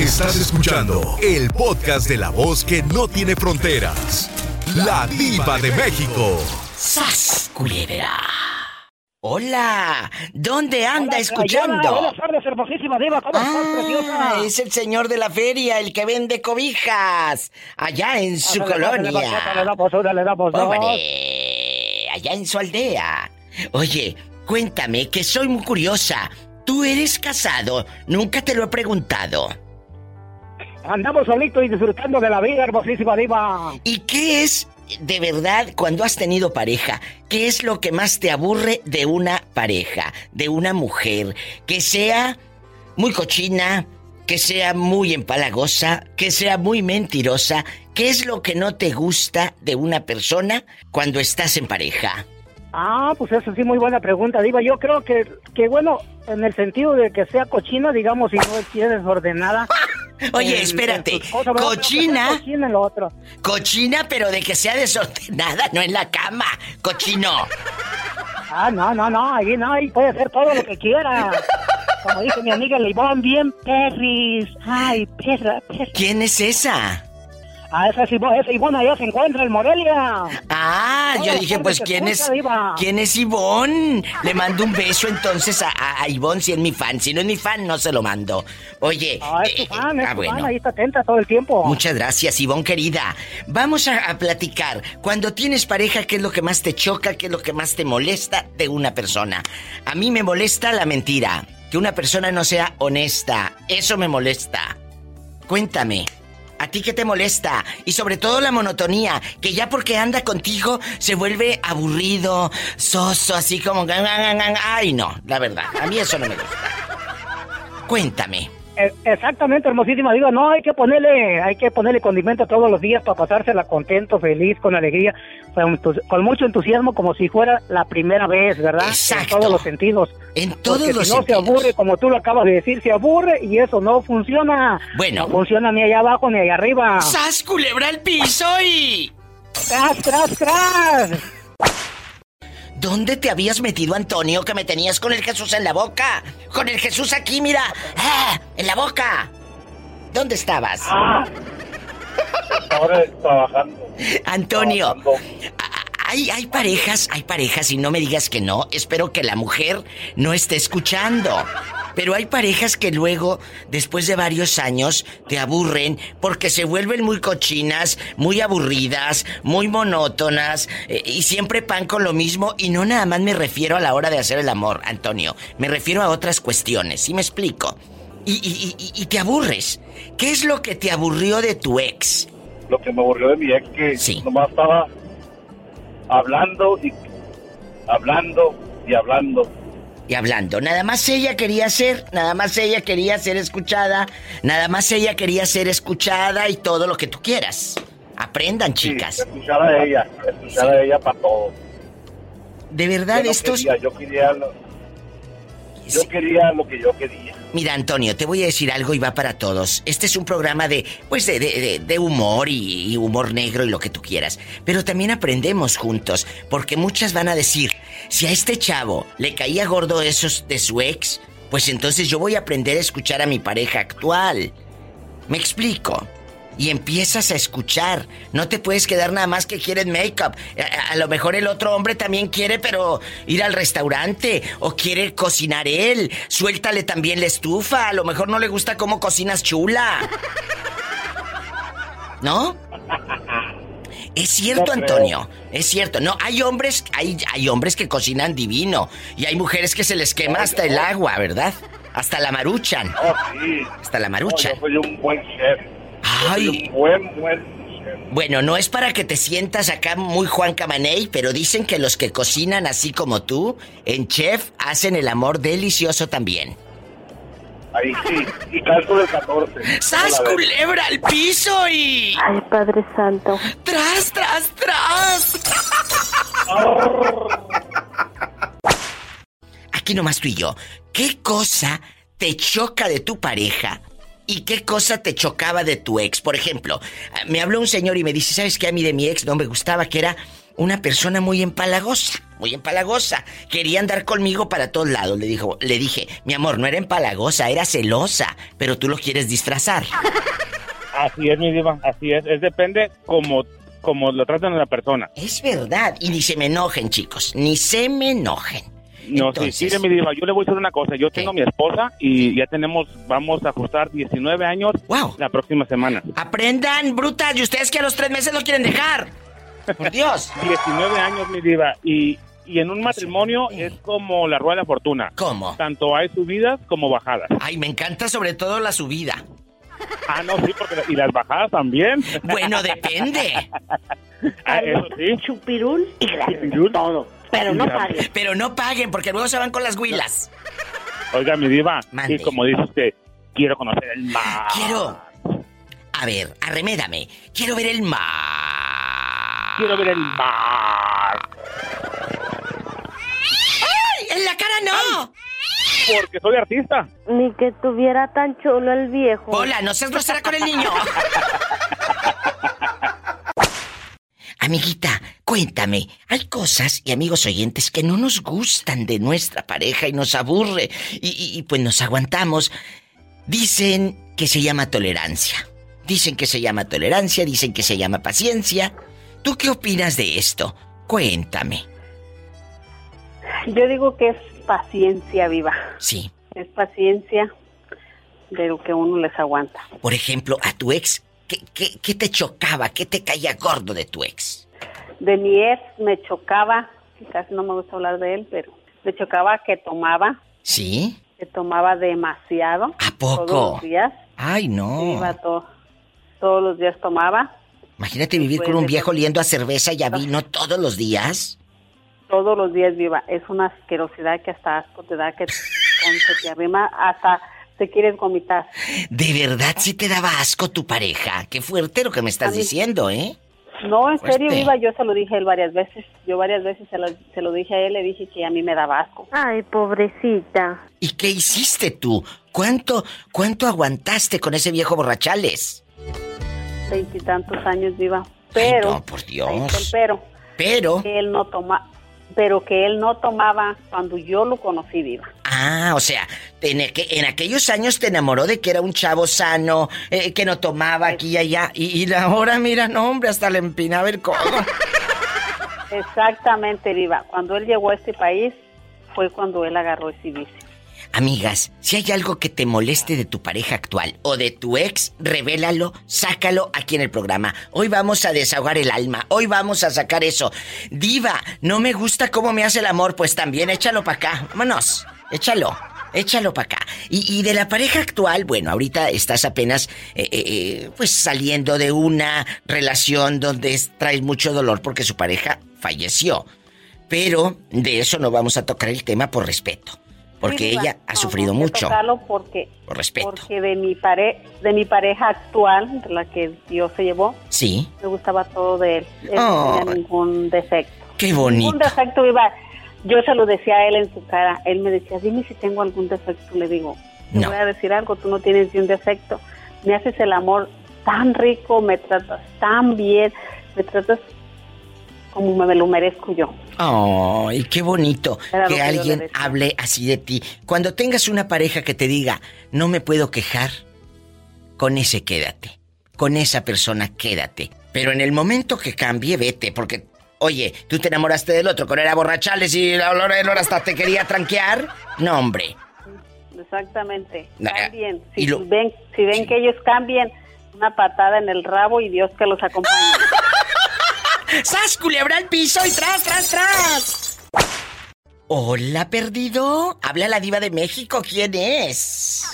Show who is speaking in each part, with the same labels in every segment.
Speaker 1: Estás escuchando el podcast de la voz que no tiene fronteras. La Diva de México.
Speaker 2: ¡Sas, culebra! Hola, ¿dónde anda escuchando?
Speaker 3: Buenas tardes, hermosísima Diva, ¿cómo estás, preciosa?
Speaker 2: Es el señor de la feria, el que vende cobijas, allá en su colonia.
Speaker 3: Le damos dos.
Speaker 2: ¡Hombre! Allá en su aldea. Oye, cuéntame, que soy muy curiosa. ¿Tú eres casado? Nunca te lo he preguntado.
Speaker 3: Andamos solitos y disfrutando de la vida, hermosísima Diva.
Speaker 2: ¿Y qué es, de verdad, cuando has tenido pareja, qué es lo que más te aburre de una pareja, de una mujer? Que sea muy cochina, que sea muy empalagosa, que sea muy mentirosa. ¿Qué es lo que no te gusta de una persona cuando estás en pareja?
Speaker 3: Pues eso sí, muy buena pregunta, Diva. Yo creo que bueno, en el sentido de que sea cochina, digamos, y no es desordenada.
Speaker 2: Oye, espérate, cochina.
Speaker 3: Cochina en lo otro.
Speaker 2: Cochina, pero de que sea desordenada, no en la cama, cochino.
Speaker 3: No, ahí puede ser todo lo que quiera. Como dice mi amiga Leibón, bien perris. Ay, perra.
Speaker 2: ¿Quién es esa?
Speaker 3: Esa Ivonne allá se encuentra en Morelia.
Speaker 2: Yo dije, pues, ¿quién es Ivonne? Le mando un beso entonces a Ivonne si es mi fan. Si no es mi fan, no se lo mando. Oye.
Speaker 3: Es tu fan, fan, ahí está atenta todo el tiempo.
Speaker 2: Muchas gracias, Ivonne querida. Vamos a platicar. Cuando tienes pareja, ¿qué es lo que más te choca? ¿Qué es lo que más te molesta de una persona? A mí me molesta la mentira. Que una persona no sea honesta. Eso me molesta. Cuéntame. ¿A ti qué te molesta? Y sobre todo la monotonía, que ya porque anda contigo se vuelve aburrido, soso, así como... Ay, no, la verdad, a mí eso no me gusta. Cuéntame.
Speaker 3: Exactamente, hermosísima Diva. No, hay que ponerle condimento todos los días para pasársela contento, feliz, con alegría, con mucho entusiasmo, como si fuera la primera vez, ¿verdad?
Speaker 2: Exacto.
Speaker 3: En todos los sentidos.
Speaker 2: En todos
Speaker 3: porque
Speaker 2: los
Speaker 3: si no
Speaker 2: sentidos.
Speaker 3: se aburre, como tú lo acabas de decir, se aburre y eso no funciona.
Speaker 2: Bueno.
Speaker 3: No funciona ni allá abajo ni allá arriba.
Speaker 2: ¡Sas, culebra al piso y...
Speaker 3: ¡Tras!
Speaker 2: ¿Dónde te habías metido, Antonio, que me tenías con el Jesús en la boca? Con el Jesús aquí, mira. En la boca. ¿Dónde estabas?
Speaker 4: Ahora trabajando.
Speaker 2: Antonio, hay parejas, y no me digas que no. Espero que la mujer no esté escuchando. Pero hay parejas que luego, después de varios años, te aburren porque se vuelven muy cochinas, muy aburridas, muy monótonas, y siempre pan con lo mismo. Y no nada más me refiero a la hora de hacer el amor, Antonio. Me refiero a otras cuestiones, ¿sí me explico? Y te aburres. ¿Qué es lo que te aburrió de tu ex?
Speaker 4: Lo que me aburrió de mi ex, que
Speaker 2: sí,
Speaker 4: nomás estaba hablando.
Speaker 2: Y hablando, nada más ella quería ser escuchada, nada más ella quería ser escuchada y todo lo que tú quieras. Aprendan, chicas.
Speaker 4: Sí, escuchar a ella para todo.
Speaker 2: De verdad,
Speaker 4: Yo quería lo que yo quería.
Speaker 2: Mira, Antonio, te voy a decir algo y va para todos. Este es un programa de humor y humor negro y lo que tú quieras. Pero también aprendemos juntos, porque muchas van a decir, si a este chavo le caía gordo esos de su ex, pues entonces yo voy a aprender a escuchar a mi pareja actual. ¿Me explico? Y empiezas a escuchar. No te puedes quedar nada más que quieres make-up. A lo mejor el otro hombre también quiere, pero ir al restaurante. O quiere cocinar él. Suéltale también la estufa. A lo mejor no le gusta cómo cocinas, chula. ¿No? Es cierto, Antonio. Es cierto. No, hay hombres que cocinan divino. Y hay mujeres que se les quema hasta el agua, ¿verdad? Hasta la maruchan.
Speaker 4: Sí.
Speaker 2: Hasta la maruchan.
Speaker 4: Yo soy un buen chef.
Speaker 2: Ay.
Speaker 4: Buen chef.
Speaker 2: Bueno, no es para que te sientas acá muy Juan Camaney, pero dicen que los que cocinan así como tú, en chef, hacen el amor delicioso también.
Speaker 4: Ahí sí, y calzo del 14.
Speaker 2: ¡Sas, culebra al piso y...
Speaker 5: Ay, Padre Santo.
Speaker 2: ¡Tras! Aquí nomás tú y yo. ¿Qué cosa te choca de tu pareja y qué cosa te chocaba de tu ex? Por ejemplo, me habló un señor y me dice, ¿sabes qué? A mí de mi ex no me gustaba, que era una persona muy empalagosa, muy empalagosa. Quería andar conmigo para todos lados. Le dije, mi amor, no era empalagosa, era celosa, pero tú lo quieres disfrazar.
Speaker 4: Así es, mi diva, así es. Depende como lo tratan a la persona.
Speaker 2: Es verdad, y ni se me enojen, chicos, ni se me enojen.
Speaker 4: No,
Speaker 2: Entonces,
Speaker 4: sí, mi diva, yo le voy a decir una cosa. Yo tengo a mi esposa y ya vamos a ajustar 19 años la próxima semana.
Speaker 2: Aprendan, brutas, y ustedes que a los 3 meses lo quieren dejar. Por Dios.
Speaker 4: 19 años, mi diva, y en un matrimonio es como la rueda de la fortuna.
Speaker 2: ¿Cómo?
Speaker 4: Tanto hay subidas como bajadas.
Speaker 2: Ay, me encanta sobre todo la subida.
Speaker 4: Ah, no, sí, y las bajadas también.
Speaker 2: Bueno, depende.
Speaker 4: Eso sí.
Speaker 5: Chupirul y gracias, todo. Pero no paguen.
Speaker 2: Pero no paguen, porque luego se van con las huilas.
Speaker 4: Oiga, mi diva,
Speaker 2: Mande.
Speaker 4: y como dice usted, quiero conocer el mar.
Speaker 2: A ver, arremédame. Quiero ver el mar.
Speaker 4: Quiero ver el mar.
Speaker 2: ¡Ay! ¡En la cara no!
Speaker 4: Ay, porque soy artista.
Speaker 5: Ni que tuviera tan chulo el viejo.
Speaker 2: Hola, no seas grosera con el niño. Amiguita, cuéntame, hay cosas y amigos oyentes que no nos gustan de nuestra pareja y nos aburre y pues nos aguantamos. Dicen que se llama tolerancia. Dicen que se llama tolerancia, dicen que se llama paciencia. ¿Tú qué opinas de esto? Cuéntame.
Speaker 6: Yo digo que es paciencia viva.
Speaker 2: Sí.
Speaker 6: Es paciencia de lo que uno les aguanta.
Speaker 2: Por ejemplo, a tu ex, ¿qué te chocaba? ¿Qué te caía gordo de tu ex?
Speaker 6: De mi ex me chocaba, casi no me gusta hablar de él, pero me chocaba que tomaba.
Speaker 2: ¿Sí?
Speaker 6: Que tomaba demasiado.
Speaker 2: ¿A poco?
Speaker 6: Todos los días.
Speaker 2: Ay, no.
Speaker 6: Iba todos los días tomaba.
Speaker 2: Imagínate vivir con un viejo oliendo a cerveza y a vino todos los días.
Speaker 6: Todos los días viva. Es una asquerosidad que hasta asco te da, que cuando se te arrima hasta te quieres vomitar.
Speaker 2: ¿De verdad sí te daba asco tu pareja? Qué fuerte lo que me estás diciendo, ¿eh?
Speaker 6: No, en serio,
Speaker 2: Fuerte.
Speaker 6: viva, yo se lo dije a él varias veces. Yo varias veces se lo dije a él, le dije que a mí me daba asco.
Speaker 5: Ay, pobrecita.
Speaker 2: ¿Y qué hiciste tú? ¿Cuánto aguantaste con ese viejo borrachales?
Speaker 6: 20 y tantos años, viva. Pero,
Speaker 2: ay, no, por Dios.
Speaker 6: Pero que él no tomaba cuando yo lo conocí, viva.
Speaker 2: Ah, o sea, en aquellos años te enamoró de que era un chavo sano, que no tomaba aquí y allá, y ahora mira, no, hombre, hasta le empinaba el codo.
Speaker 6: Exactamente, viva. Cuando él llegó a este país, fue cuando él agarró ese vicio.
Speaker 2: Amigas, si hay algo que te moleste de tu pareja actual o de tu ex, revélalo, sácalo aquí en el programa. Hoy vamos a desahogar el alma, hoy vamos a sacar eso. Diva, no me gusta cómo me hace el amor, pues también échalo para acá. Vámonos, échalo para acá. Y de la pareja actual, bueno, ahorita estás apenas pues saliendo de una relación donde traes mucho dolor porque su pareja falleció. Pero de eso no vamos a tocar el tema por respeto. Porque
Speaker 6: sí,
Speaker 2: ella ha sufrido mucho.
Speaker 6: Porque,
Speaker 2: por respeto.
Speaker 6: Porque de mi pareja actual, de la que Dios se llevó,
Speaker 2: sí,
Speaker 6: me gustaba todo de él. Él no tenía ningún defecto.
Speaker 2: Qué bonito.
Speaker 6: Ningún defecto, viva. Yo se lo decía a él en su cara. Él me decía, dime si tengo algún defecto. Le digo, te voy a decir algo, tú no tienes ni un defecto. Me haces el amor tan rico, me tratas tan bien, me tratas como me lo merezco yo.
Speaker 2: ¡Ay, qué bonito!
Speaker 6: Era
Speaker 2: que alguien hable así de ti. Cuando tengas una pareja que te diga, no me puedo quejar, con ese quédate. Con esa persona quédate. Pero en el momento que cambie, vete, porque, oye, tú te enamoraste del otro, con era borrachales y la olor hasta te quería tranquear. No, hombre.
Speaker 6: Exactamente.
Speaker 2: Nah,
Speaker 6: Cambien.
Speaker 2: y
Speaker 6: Si ven sí. Que ellos cambien, una patada en el rabo y Dios que los acompañe.
Speaker 2: ¡Sas, culebra al piso y tras, tras, tras! Hola, perdido. Habla la diva de México. ¿Quién es?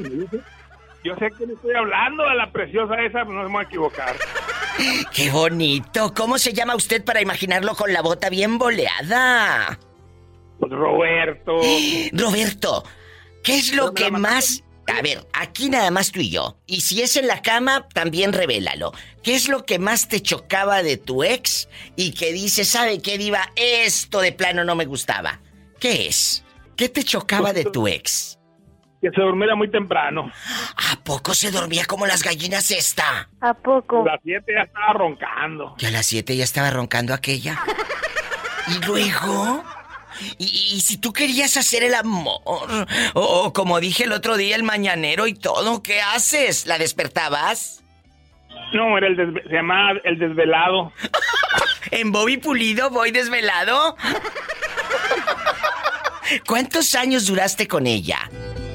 Speaker 4: Yo sé que le estoy hablando a la preciosa esa, pero no se me va a equivocar.
Speaker 2: ¡Qué bonito! ¿Cómo se llama usted para imaginarlo con la bota bien boleada?
Speaker 4: Roberto.
Speaker 2: Roberto, ¿qué es lo que más... A ver, aquí nada más tú y yo. Y si es en la cama, también revélalo. ¿Qué es lo que más te chocaba de tu ex y que dices, ¿sabe qué, diva? Esto de plano no me gustaba. ¿Qué es? ¿Qué te chocaba de tu ex?
Speaker 4: que se durmiera muy temprano.
Speaker 2: ¿A poco se dormía como las gallinas esta?
Speaker 5: ¿A poco?
Speaker 4: A las 7 ya estaba roncando.
Speaker 2: Que a las 7 ya estaba roncando aquella. ¿Y luego? ¿Y si tú querías hacer el amor? O como dije el otro día, el mañanero y todo, ¿qué haces? ¿La despertabas?
Speaker 4: No, se llamaba el desvelado.
Speaker 2: ¿En Bobby Pulido voy desvelado? ¿Cuántos años duraste con ella?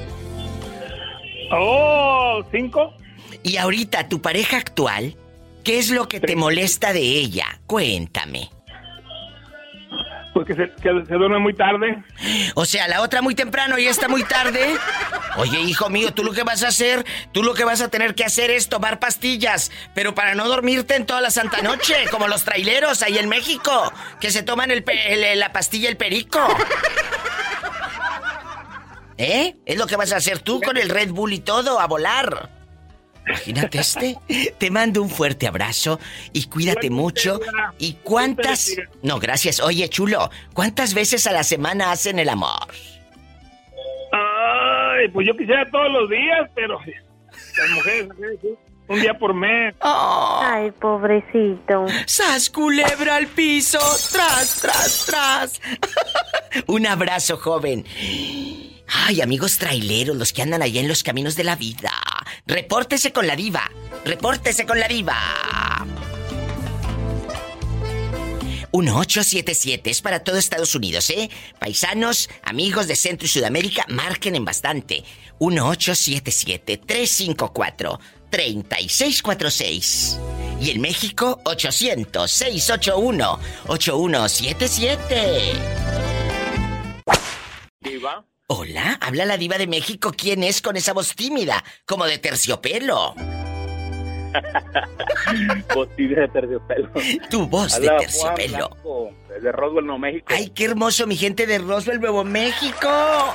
Speaker 4: 5.
Speaker 2: Y ahorita, tu pareja actual, ¿qué es lo que te molesta de ella? Cuéntame.
Speaker 4: Pues que se duerme muy tarde.
Speaker 2: O sea, la otra muy temprano y esta muy tarde. Oye, hijo mío, tú lo que vas a hacer, tú lo que vas a tener que hacer es tomar pastillas, pero para no dormirte en toda la santa noche, como los traileros ahí en México, que se toman la pastilla el perico. Es lo que vas a hacer tú con el Red Bull y todo, a volar. Imagínate Te mando un fuerte abrazo y cuídate mucho. ¿Y cuántas? No, gracias. Oye, chulo, ¿cuántas veces a la semana hacen el amor?
Speaker 4: Ay, pues yo quisiera todos los días, pero las mujeres un día por mes.
Speaker 2: Oh.
Speaker 5: Ay, pobrecito.
Speaker 2: ¡Sas, culebra al piso! ¡Tras, tras, tras! Un abrazo, joven. Ay, amigos traileros, los que andan allá en los caminos de la vida. Repórtese con la diva. Repórtese con la diva. 1877 es para todo Estados Unidos, ¿eh? Paisanos, amigos de Centro y Sudamérica, marquen en bastante. 1877-354-3646. Y en México, 800-681-8177.
Speaker 4: ¿Diva?
Speaker 2: Hola, habla la diva de México. ¿Quién es con esa voz tímida? Como de terciopelo.
Speaker 7: Voz tímida de terciopelo.
Speaker 2: Tu voz
Speaker 7: habla
Speaker 2: de terciopelo.
Speaker 7: Juan Blanco, de Roswell, Nuevo México.
Speaker 2: Ay, qué hermoso, mi gente de Roswell, Nuevo México.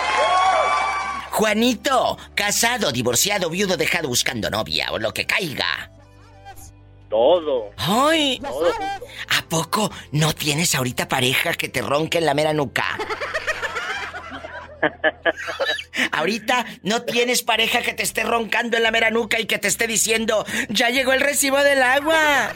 Speaker 2: Juanito, casado, divorciado, viudo, dejado, buscando novia o lo que caiga.
Speaker 7: Todo.
Speaker 2: Ay,
Speaker 7: todo.
Speaker 2: ¿A poco no tienes ahorita pareja que te ronque en la mera nuca? Ahorita no tienes pareja que te esté roncando en la mera nuca y que te esté diciendo, ya llegó el recibo del agua.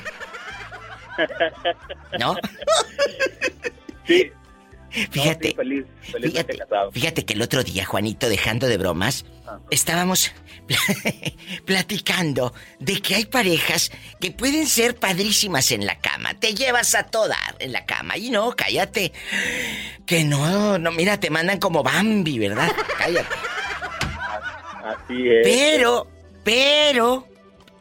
Speaker 2: ¿No?
Speaker 7: Sí.
Speaker 2: Fíjate,
Speaker 7: no, sí, felizmente casado.
Speaker 2: Fíjate que el otro día, Juanito, dejando de bromas, estábamos platicando de que hay parejas que pueden ser padrísimas en la cama. Te llevas a toda en la cama. Y no, cállate. Que no, mira, te mandan como Bambi, ¿verdad? Cállate.
Speaker 7: Así es.
Speaker 2: Pero.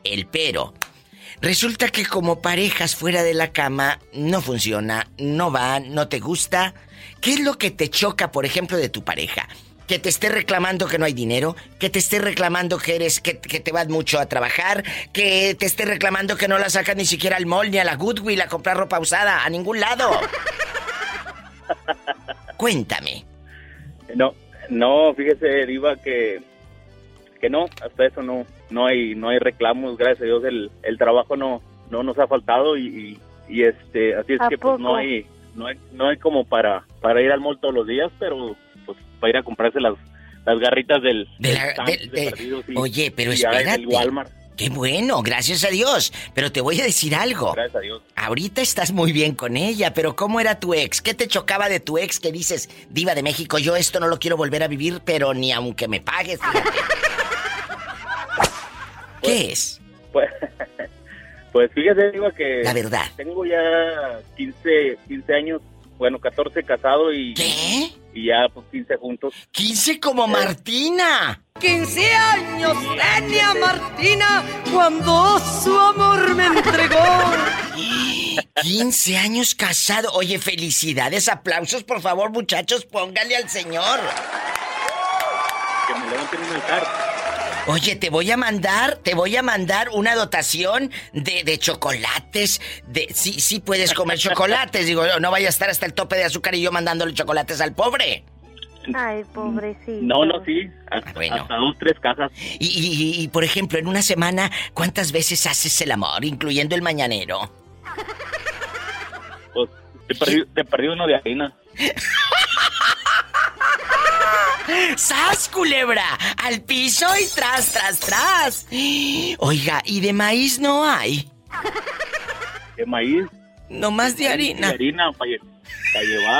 Speaker 2: Resulta que como parejas fuera de la cama no funciona, no va, no te gusta. ¿Qué es lo que te choca, por ejemplo, de tu pareja? Que te esté reclamando que no hay dinero, que te esté reclamando que te vas mucho a trabajar, que te esté reclamando que no la sacas ni siquiera al mall ni a la Goodwill a comprar ropa usada, a ningún lado. Cuéntame.
Speaker 7: No, fíjese, Diva, que no, hasta eso no hay reclamos, gracias a Dios el trabajo no nos ha faltado y así es que pues no hay como para ir al mall todos los días, pero pues para ir a comprarse las garritas del perdidos.
Speaker 2: Oye, pero espérate.
Speaker 7: El Walmart.
Speaker 2: Qué bueno, gracias a Dios. Pero te voy a decir algo.
Speaker 7: Gracias a Dios.
Speaker 2: Ahorita estás muy bien con ella, pero ¿cómo era tu ex? ¿Qué te chocaba de tu ex que dices, diva de México, yo esto no lo quiero volver a vivir, pero ni aunque me pagues, fíjate? ¿Qué es?
Speaker 7: Pues fíjate, digo que...
Speaker 2: La verdad.
Speaker 7: Tengo ya 15 años, 14 casado y...
Speaker 2: ¿Qué?
Speaker 7: Y ya, pues, 15 juntos.
Speaker 2: ¡15 como Martina!
Speaker 8: 15 años tenía Martina cuando su amor me entregó.
Speaker 2: 15 años casado. Oye, felicidades, aplausos, por favor, muchachos, póngale al señor.
Speaker 7: Que me levanten un altar.
Speaker 2: Oye, te voy a mandar una dotación de chocolates. Sí puedes comer chocolates. Digo, no vaya a estar hasta el tope de azúcar y yo mandándole chocolates al pobre.
Speaker 5: Ay, pobrecito.
Speaker 7: No, sí. Hasta 2, 3 cajas.
Speaker 2: Y, por ejemplo, en una semana, ¿cuántas veces haces el amor, incluyendo el mañanero?
Speaker 7: Pues, te perdí uno de harina.
Speaker 2: ¡Sas, culebra! Al piso y tras, tras, tras. Oiga, ¿y de maíz no hay?
Speaker 7: ¿De maíz?
Speaker 2: No más de harina.
Speaker 7: De harina para llevar.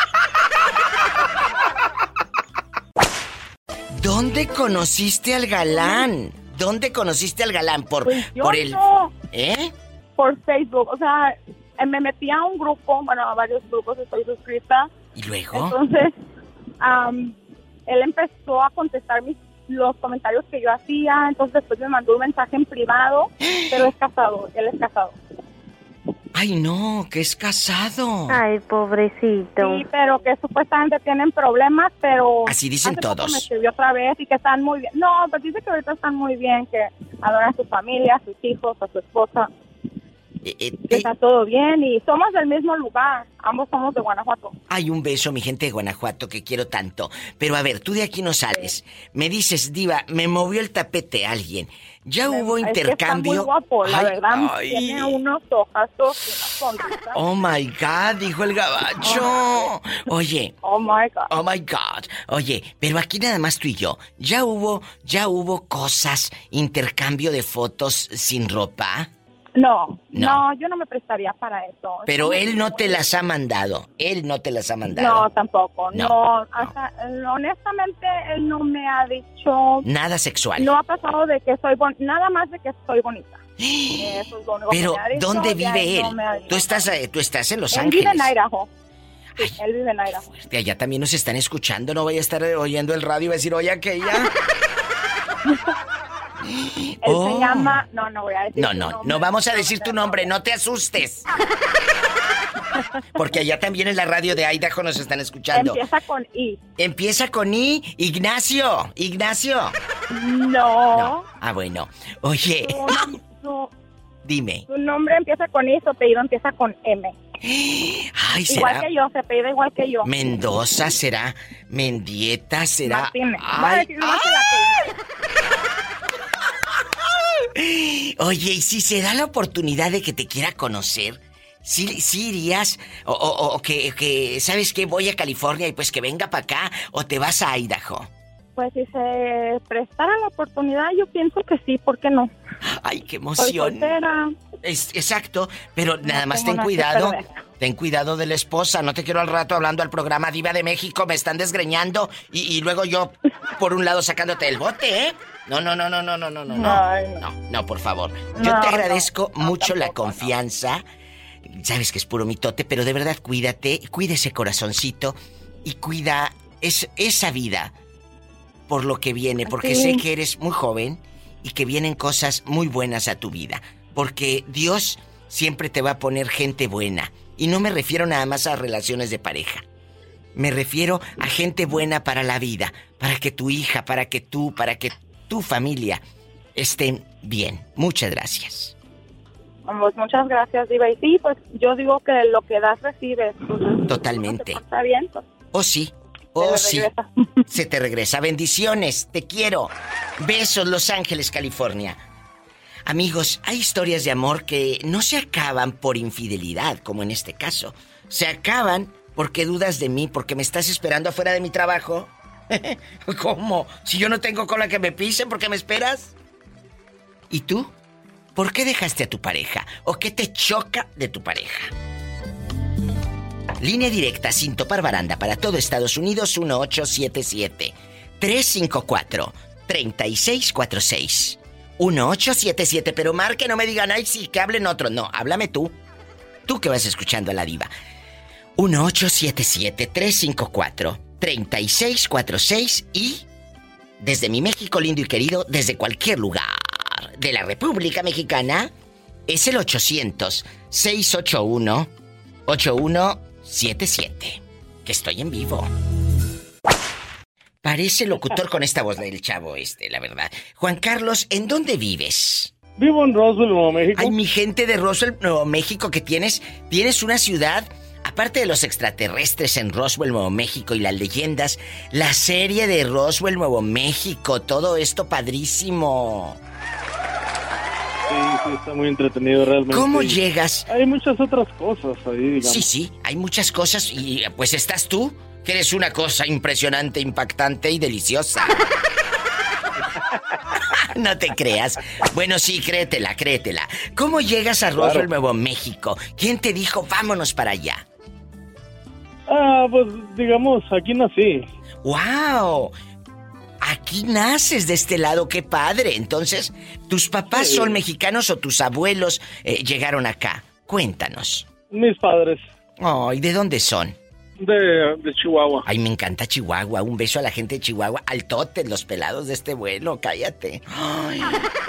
Speaker 2: ¿Dónde conociste al galán? ¿Dónde conociste al galán? Por el...
Speaker 9: No.
Speaker 2: ¿Eh?
Speaker 9: Por Facebook, o sea, me metí a un grupo, bueno, a varios grupos, estoy suscrita.
Speaker 2: ¿Y luego?
Speaker 9: Entonces, él empezó a contestar los comentarios que yo hacía, entonces después me mandó un mensaje en privado, pero es casado, él es casado.
Speaker 2: Ay, no, que es casado.
Speaker 5: Ay, pobrecito.
Speaker 9: Sí, pero que supuestamente tienen problemas, pero...
Speaker 2: Así dicen
Speaker 9: hace
Speaker 2: todos.
Speaker 9: poco me escribió otra vez y que están muy bien. No, pues dice que ahorita están muy bien, que adoran a su familia, a sus hijos, a su esposa. Que está todo bien y somos del mismo lugar. Ambos somos de Guanajuato.
Speaker 2: Ay, un beso, mi gente de Guanajuato, que quiero tanto. Pero a ver, tú de aquí no sales. Me dices, Diva, me movió el tapete alguien. Ya hubo intercambio.
Speaker 9: Que está muy guapo, la verdad. Tiene unos ojazos y una sonrisa.
Speaker 2: Oh my God, dijo el gabacho. Oye.
Speaker 9: Oh my God.
Speaker 2: Oh my God. Oye, pero aquí nada más tú y yo. Ya hubo cosas, intercambio de fotos sin ropa.
Speaker 9: No, yo no me prestaría para eso.
Speaker 2: Pero él no te las ha mandado.
Speaker 9: No, tampoco. No. Hasta, honestamente, él no me ha dicho...
Speaker 2: Nada sexual.
Speaker 9: No ha pasado de que soy bonita. Nada más de que soy bonita. Eso es lo único
Speaker 2: pero,
Speaker 9: que me ha dicho.
Speaker 2: ¿dónde vive él?
Speaker 9: No
Speaker 2: tú estás en Los
Speaker 9: Ángeles.
Speaker 2: Ángeles.
Speaker 9: Él vive en Idaho. Sí, él vive en Idaho.
Speaker 2: De allá también nos están escuchando. No voy a estar oyendo el radio y decir, oye, aquella...
Speaker 9: Él se llama... No voy a decir
Speaker 2: No vamos a decir tu nombre, no te asustes. Porque allá también en la radio de Idaho nos están escuchando.
Speaker 9: Empieza con I.
Speaker 2: Empieza con I. Ignacio.
Speaker 9: No.
Speaker 2: Ah, bueno. Oye.
Speaker 9: No.
Speaker 2: Dime.
Speaker 9: Su nombre empieza con I, su apellido empieza con M.
Speaker 2: Ay, ¿será?
Speaker 9: Igual que yo, se apellida igual que yo.
Speaker 2: Mendoza, ¿será? Mendieta, ¿será?
Speaker 9: Martínez.
Speaker 2: Ay. Oye, ¿y si se da la oportunidad de que te quiera conocer? ¿Sí irías? ¿O que sabes qué? Voy a California y pues que venga para acá, o te vas a Idaho?
Speaker 9: Pues si se prestara la oportunidad, yo pienso que sí, ¿por qué no?
Speaker 2: Ay, qué emoción.
Speaker 9: Soy soltera.
Speaker 2: Exacto, pero nada más ten cuidado. Ten cuidado de la esposa, no te quiero al rato hablando al programa Diva de México, me están desgreñando y luego yo por un lado sacándote el bote, ¿eh? No, por favor. Yo te agradezco mucho la confianza. Sabes que es puro mitote, pero de verdad cuídate, cuida ese corazoncito y cuida esa vida por lo que viene, porque sé que eres muy joven y que vienen cosas muy buenas a tu vida, porque Dios siempre te va a poner gente buena. Y no me refiero nada más a relaciones de pareja. Me refiero a gente buena para la vida, para que tu hija, para que tu familia estén bien. Muchas gracias.
Speaker 9: Vamos, muchas gracias, Diva. Y sí, pues yo digo que lo que das, recibes. Pues,
Speaker 2: totalmente.
Speaker 9: Está bien. Pues.
Speaker 2: Oh, sí. Se te regresa. Bendiciones. Te quiero. Besos, Los Ángeles, California. Amigos, hay historias de amor que no se acaban por infidelidad, como en este caso. Se acaban porque dudas de mí, porque me estás esperando afuera de mi trabajo. ¿Cómo? Si yo no tengo cola que me pisen, ¿por qué me esperas? ¿Y tú? ¿Por qué dejaste a tu pareja? ¿O qué te choca de tu pareja? Línea directa sin topar baranda para todo Estados Unidos, 1877-354-3646. 1877, pero marque, no me digan, ay, sí, que hablen otros. No, háblame tú. Tú que vas escuchando a la Diva. 1877-354-3646 y desde mi México lindo y querido, desde cualquier lugar de la República Mexicana, es el 800-681-8177. Que estoy en vivo. Parece locutor con esta voz del chavo la verdad. Juan Carlos, ¿en dónde vives?
Speaker 10: Vivo en Roswell, Nuevo México.
Speaker 2: Ay, mi gente de Roswell, Nuevo México, que tienes una ciudad, aparte de los extraterrestres en Roswell, Nuevo México y las leyendas, la serie de Roswell, Nuevo México, todo esto padrísimo.
Speaker 10: Sí, está muy entretenido realmente.
Speaker 2: ¿Cómo llegas?
Speaker 10: Hay muchas otras cosas ahí, digamos.
Speaker 2: Sí, hay muchas cosas y pues estás tú. que eres una cosa impresionante, impactante y deliciosa. No te creas. Bueno, sí, créetela. ¿Cómo llegas a Roswell, Nuevo México? ¿Quién te dijo, vámonos para allá?
Speaker 10: Pues, digamos, aquí nací.
Speaker 2: ¡Wow! Aquí naces de este lado, qué padre. Entonces, ¿tus papás son mexicanos o tus abuelos llegaron acá? Cuéntanos.
Speaker 10: Mis padres.
Speaker 2: ¿Y de dónde son?
Speaker 10: De Chihuahua.
Speaker 2: Ay, me encanta Chihuahua. Un beso a la gente de Chihuahua. Altotes, los pelados de este vuelo, cállate. Ay.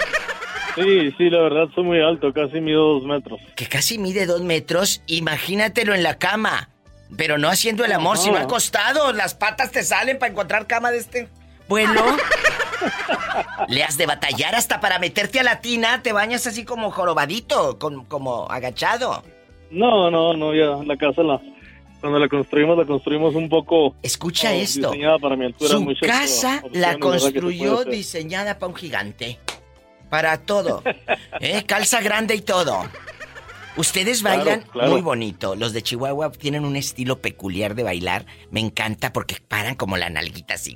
Speaker 10: Sí, la verdad soy muy alto, casi mido 2 metros.
Speaker 2: Que casi mide 2 metros, imagínatelo en la cama. Pero no haciendo el amor, sino acostado. Las patas te salen para encontrar cama de este vuelo. Le has de batallar hasta para meterte a la tina. Te bañas así como jorobadito, como agachado.
Speaker 10: No, ya la casa cuando la construimos un poco...
Speaker 2: Escucha esto.
Speaker 10: Diseñada para mi altura.
Speaker 2: Su casa la construyó diseñada para un gigante. Para todo. Calza grande y todo. Ustedes bailan muy bonito. Los de Chihuahua tienen un estilo peculiar de bailar. Me encanta porque paran como la nalguita así.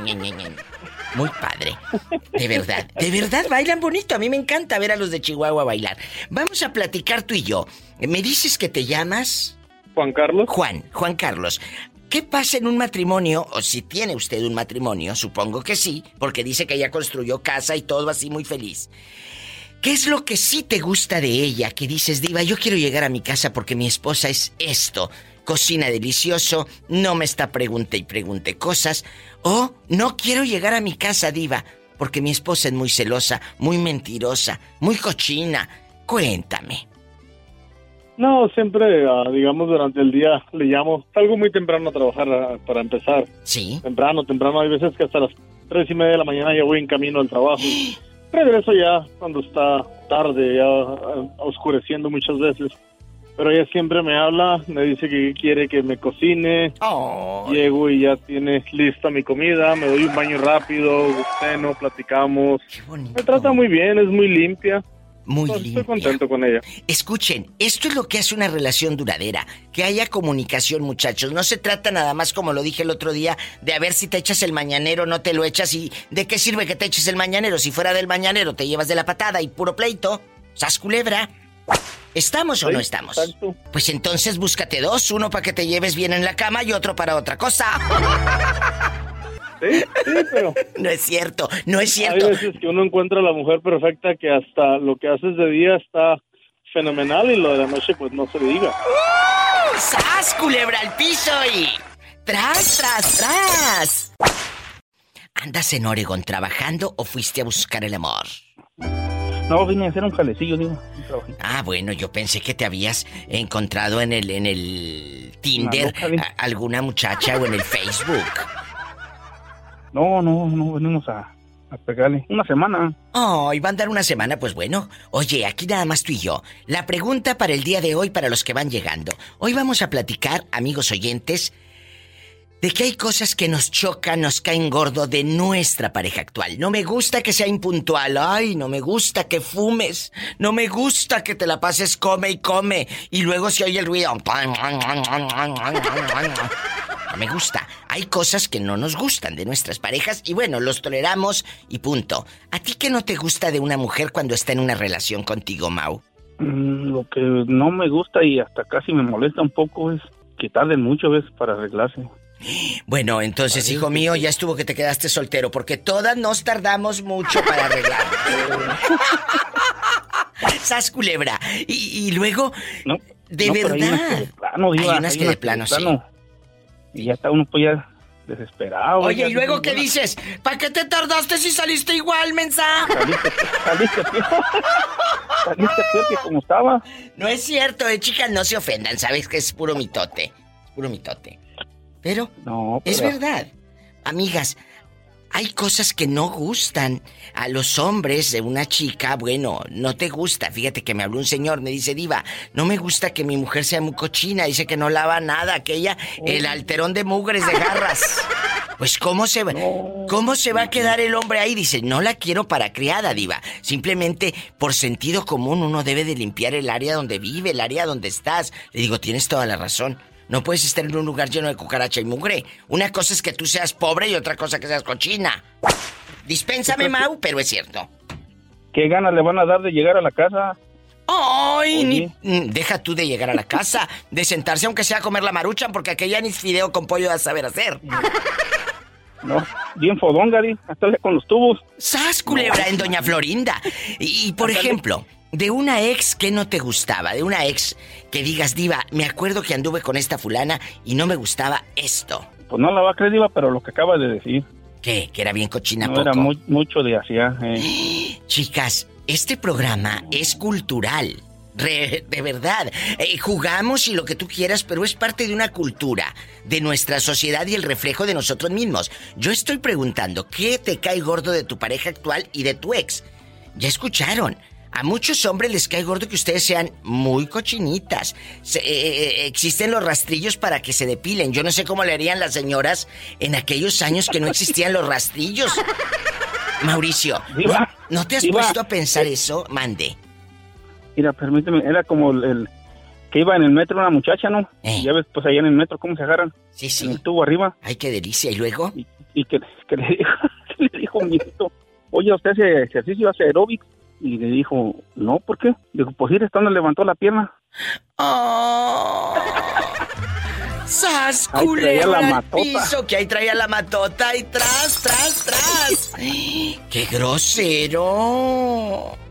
Speaker 2: Muy padre. De verdad bailan bonito. A mí me encanta ver a los de Chihuahua bailar. Vamos a platicar tú y yo. ¿Me dices que te llamas?
Speaker 10: Juan Carlos.
Speaker 2: Juan Carlos. ¿Qué pasa en un matrimonio? O si tiene usted un matrimonio, supongo que sí, porque dice que ella construyó casa y todo así muy feliz. ¿Qué es lo que sí te gusta de ella? Que dices, diva, yo quiero llegar a mi casa porque mi esposa es esto. Cocina delicioso, no me está pregunte y pregunte cosas. O no quiero llegar a mi casa, diva, porque mi esposa es muy celosa, muy mentirosa, muy cochina. Cuéntame.
Speaker 10: No, siempre, digamos, durante el día le llamo. Salgo muy temprano a trabajar para empezar.
Speaker 2: Sí.
Speaker 10: Temprano. Hay veces que hasta las 3:30 de la mañana ya voy en camino al trabajo. Regreso ya cuando está tarde, ya oscureciendo muchas veces. Pero ella siempre me habla, me dice que quiere que me cocine. Llego y ya tiene lista mi comida, me doy un baño rápido, ceno, platicamos.
Speaker 2: Qué bonito.
Speaker 10: Me trata muy bien, es muy limpia.
Speaker 2: Muy limpia.
Speaker 10: Estoy contento con ella.
Speaker 2: Escuchen, esto es lo que hace una relación duradera. Que haya comunicación, muchachos. No se trata nada más, como lo dije el otro día, de a ver si te echas el mañanero, no te lo echas. ¿Y de qué sirve que te eches el mañanero? Si fuera del mañanero te llevas de la patada y puro pleito. ¡Sas culebra! ¿Estamos o no estamos?
Speaker 10: Exacto.
Speaker 2: Pues entonces búscate 2, uno para que te lleves bien en la cama y otro para otra cosa.
Speaker 10: Sí, pero...
Speaker 2: No es cierto.
Speaker 10: Hay veces que uno encuentra a la mujer perfecta que hasta lo que haces de día está fenomenal y lo de la noche pues no se diga.
Speaker 2: ¡Sas, culebra al piso y... ¡Tras! ¿Andas en Oregon trabajando o fuiste a buscar el amor?
Speaker 11: No, vine a hacer un jalecillo, digo.
Speaker 2: Bueno, yo pensé que te habías encontrado en el Tinder alguna muchacha o en el Facebook.
Speaker 11: No, venimos a pegarle una semana.
Speaker 2: Y va a andar una semana, pues bueno. Oye, aquí nada más tú y yo. La pregunta para el día de hoy, para los que van llegando. Hoy vamos a platicar, amigos oyentes, de que hay cosas que nos chocan, nos caen gordo de nuestra pareja actual. No me gusta que sea impuntual. Ay, no me gusta que fumes. No me gusta que te la pases come y come. Y luego se oye el ruido. No me gusta. Hay cosas que no nos gustan de nuestras parejas y bueno, los toleramos y punto. ¿A ti qué no te gusta de una mujer cuando está en una relación contigo, Mau?
Speaker 11: Lo que no me gusta y hasta casi me molesta un poco es que tarden mucho a veces para arreglarse.
Speaker 2: Bueno, entonces, hijo mío, ya estuvo que te quedaste soltero porque todas nos tardamos mucho para arreglar. ¡Sas, culebra! Y luego,
Speaker 11: no,
Speaker 2: de verdad. Hay unas que de plano, sí.
Speaker 11: Y ya está uno pues ya desesperado.
Speaker 2: Oye, ¿y luego qué dices? ¿Para qué te tardaste si saliste igual, mensa?
Speaker 11: Saliste peor que como estaba.
Speaker 2: No es cierto, chicas, no se ofendan. Sabes que es puro mitote. Pero es verdad. Amigas, hay cosas que no gustan a los hombres de una chica. Bueno, no te gusta. Fíjate que me habló un señor, me dice, diva, no me gusta que mi mujer sea muy cochina. Dice que no lava nada, que ella, el alterón de mugres, de garras. Pues, ¿cómo se va a quedar el hombre ahí? Dice, no la quiero para criada, diva. Simplemente, por sentido común, uno debe de limpiar el área donde vive, el área donde estás. Le digo, tienes toda la razón. No puedes estar en un lugar lleno de cucaracha y mugre. Una cosa es que tú seas pobre y otra cosa que seas cochina. Dispénsame, Mau, pero es cierto.
Speaker 11: ¿Qué ganas le van a dar de llegar a la casa?
Speaker 2: ¡Ay! Deja tú de llegar a la casa, de sentarse aunque sea a comer la maruchan, porque aquella ni fideo con pollo vas a saber hacer.
Speaker 11: No, bien fodonga, hasta con los tubos.
Speaker 2: ¡Sas, culebra, en Doña Florinda! Y por ejemplo, de una ex que no te gustaba, de una ex que digas, Diva, me acuerdo que anduve con esta fulana y no me gustaba esto.
Speaker 11: Pues no la va a creer, Diva, pero lo que acaba de decir.
Speaker 2: ¿Qué? ¿Que era bien cochina
Speaker 11: no
Speaker 2: poco?
Speaker 11: Era mucho de hacia.
Speaker 2: Chicas, este programa es cultural. De verdad. Jugamos y lo que tú quieras, pero es parte de una cultura, de nuestra sociedad y el reflejo de nosotros mismos. Yo estoy preguntando, ¿qué te cae gordo de tu pareja actual y de tu ex? Ya escucharon. A muchos hombres les cae gordo que ustedes sean muy cochinitas. Existen los rastrillos para que se depilen. Yo no sé cómo le harían las señoras en aquellos años que no existían los rastrillos. Mauricio, ¿no te has puesto a pensar eso? Mande.
Speaker 11: Mira, permíteme, era como el que iba en el metro una muchacha, ¿no? Ya ves, pues allá en el metro, ¿cómo se agarran?
Speaker 2: Sí, sí.
Speaker 11: En el tubo arriba.
Speaker 2: Ay, qué delicia. ¿Y luego?
Speaker 11: Y que le dijo un viejito, oye, ¿usted hace ejercicio, hace aeróbics? Y le dijo, no, ¿por qué? Dijo, pues ir estando levantó la pierna.
Speaker 2: ¡Oh! ¡Sas, culebra al piso! Que ahí traía la matota y tras, tras, tras. ¡Qué grosero!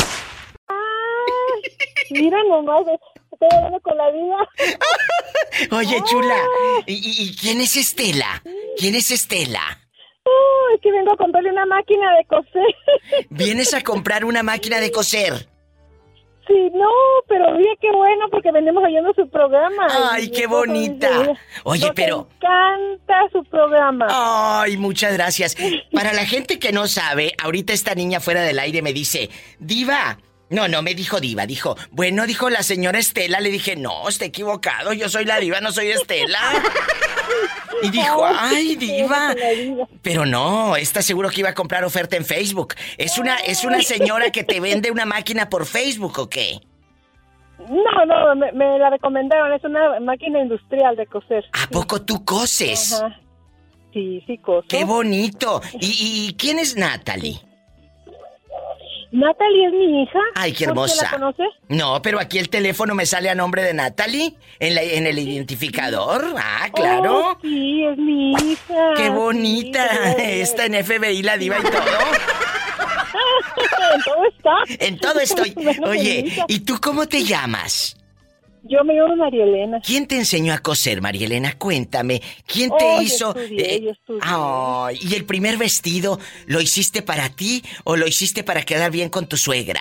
Speaker 9: Mira nomás, estoy hablando con la vida.
Speaker 2: Oye, chula, ¿y quién es Estela? ¿Quién es Estela?
Speaker 9: Es que vengo a comprarle una máquina de coser.
Speaker 2: ¿Vienes a comprar una máquina de coser?
Speaker 9: Sí, no, pero mira qué bueno porque venimos oyendo su programa.
Speaker 2: ¡Ay, qué bonita! Oye, pero...
Speaker 9: Me encanta su programa.
Speaker 2: ¡Ay, muchas gracias! Para la gente que no sabe, ahorita esta niña fuera del aire me dice, Diva... No me dijo Diva, dijo la señora Estela. Le dije, no, está equivocado, yo soy la Diva, no soy Estela. Y dijo, ay, Diva. Pero no, está seguro que iba a comprar oferta en Facebook. ¿Es una señora que te vende una máquina por Facebook o qué?
Speaker 9: No, me la recomendaron, es una máquina industrial de coser.
Speaker 2: ¿A poco tú coses?
Speaker 9: Ajá. Sí, coso.
Speaker 2: ¡Qué bonito! ¿Y quién es Natalie?
Speaker 9: Natalie es mi hija.
Speaker 2: Ay, qué hermosa.
Speaker 9: ¿La conoces?
Speaker 2: No, pero aquí el teléfono me sale a nombre de Natalie en el identificador. Ah, claro.
Speaker 9: Oh, sí, es mi hija.
Speaker 2: Qué bonita. Sí, está en FBI la Diva y todo.
Speaker 9: En todo está.
Speaker 2: En todo estoy. Oye, ¿y tú cómo te llamas?
Speaker 9: Yo me llamo María Elena.
Speaker 2: ¿Quién te enseñó a coser, María Elena? Cuéntame. ¿Quién te hizo?
Speaker 9: Yo estudié.
Speaker 2: ¿Y el primer vestido lo hiciste para ti o lo hiciste para quedar bien con tu suegra?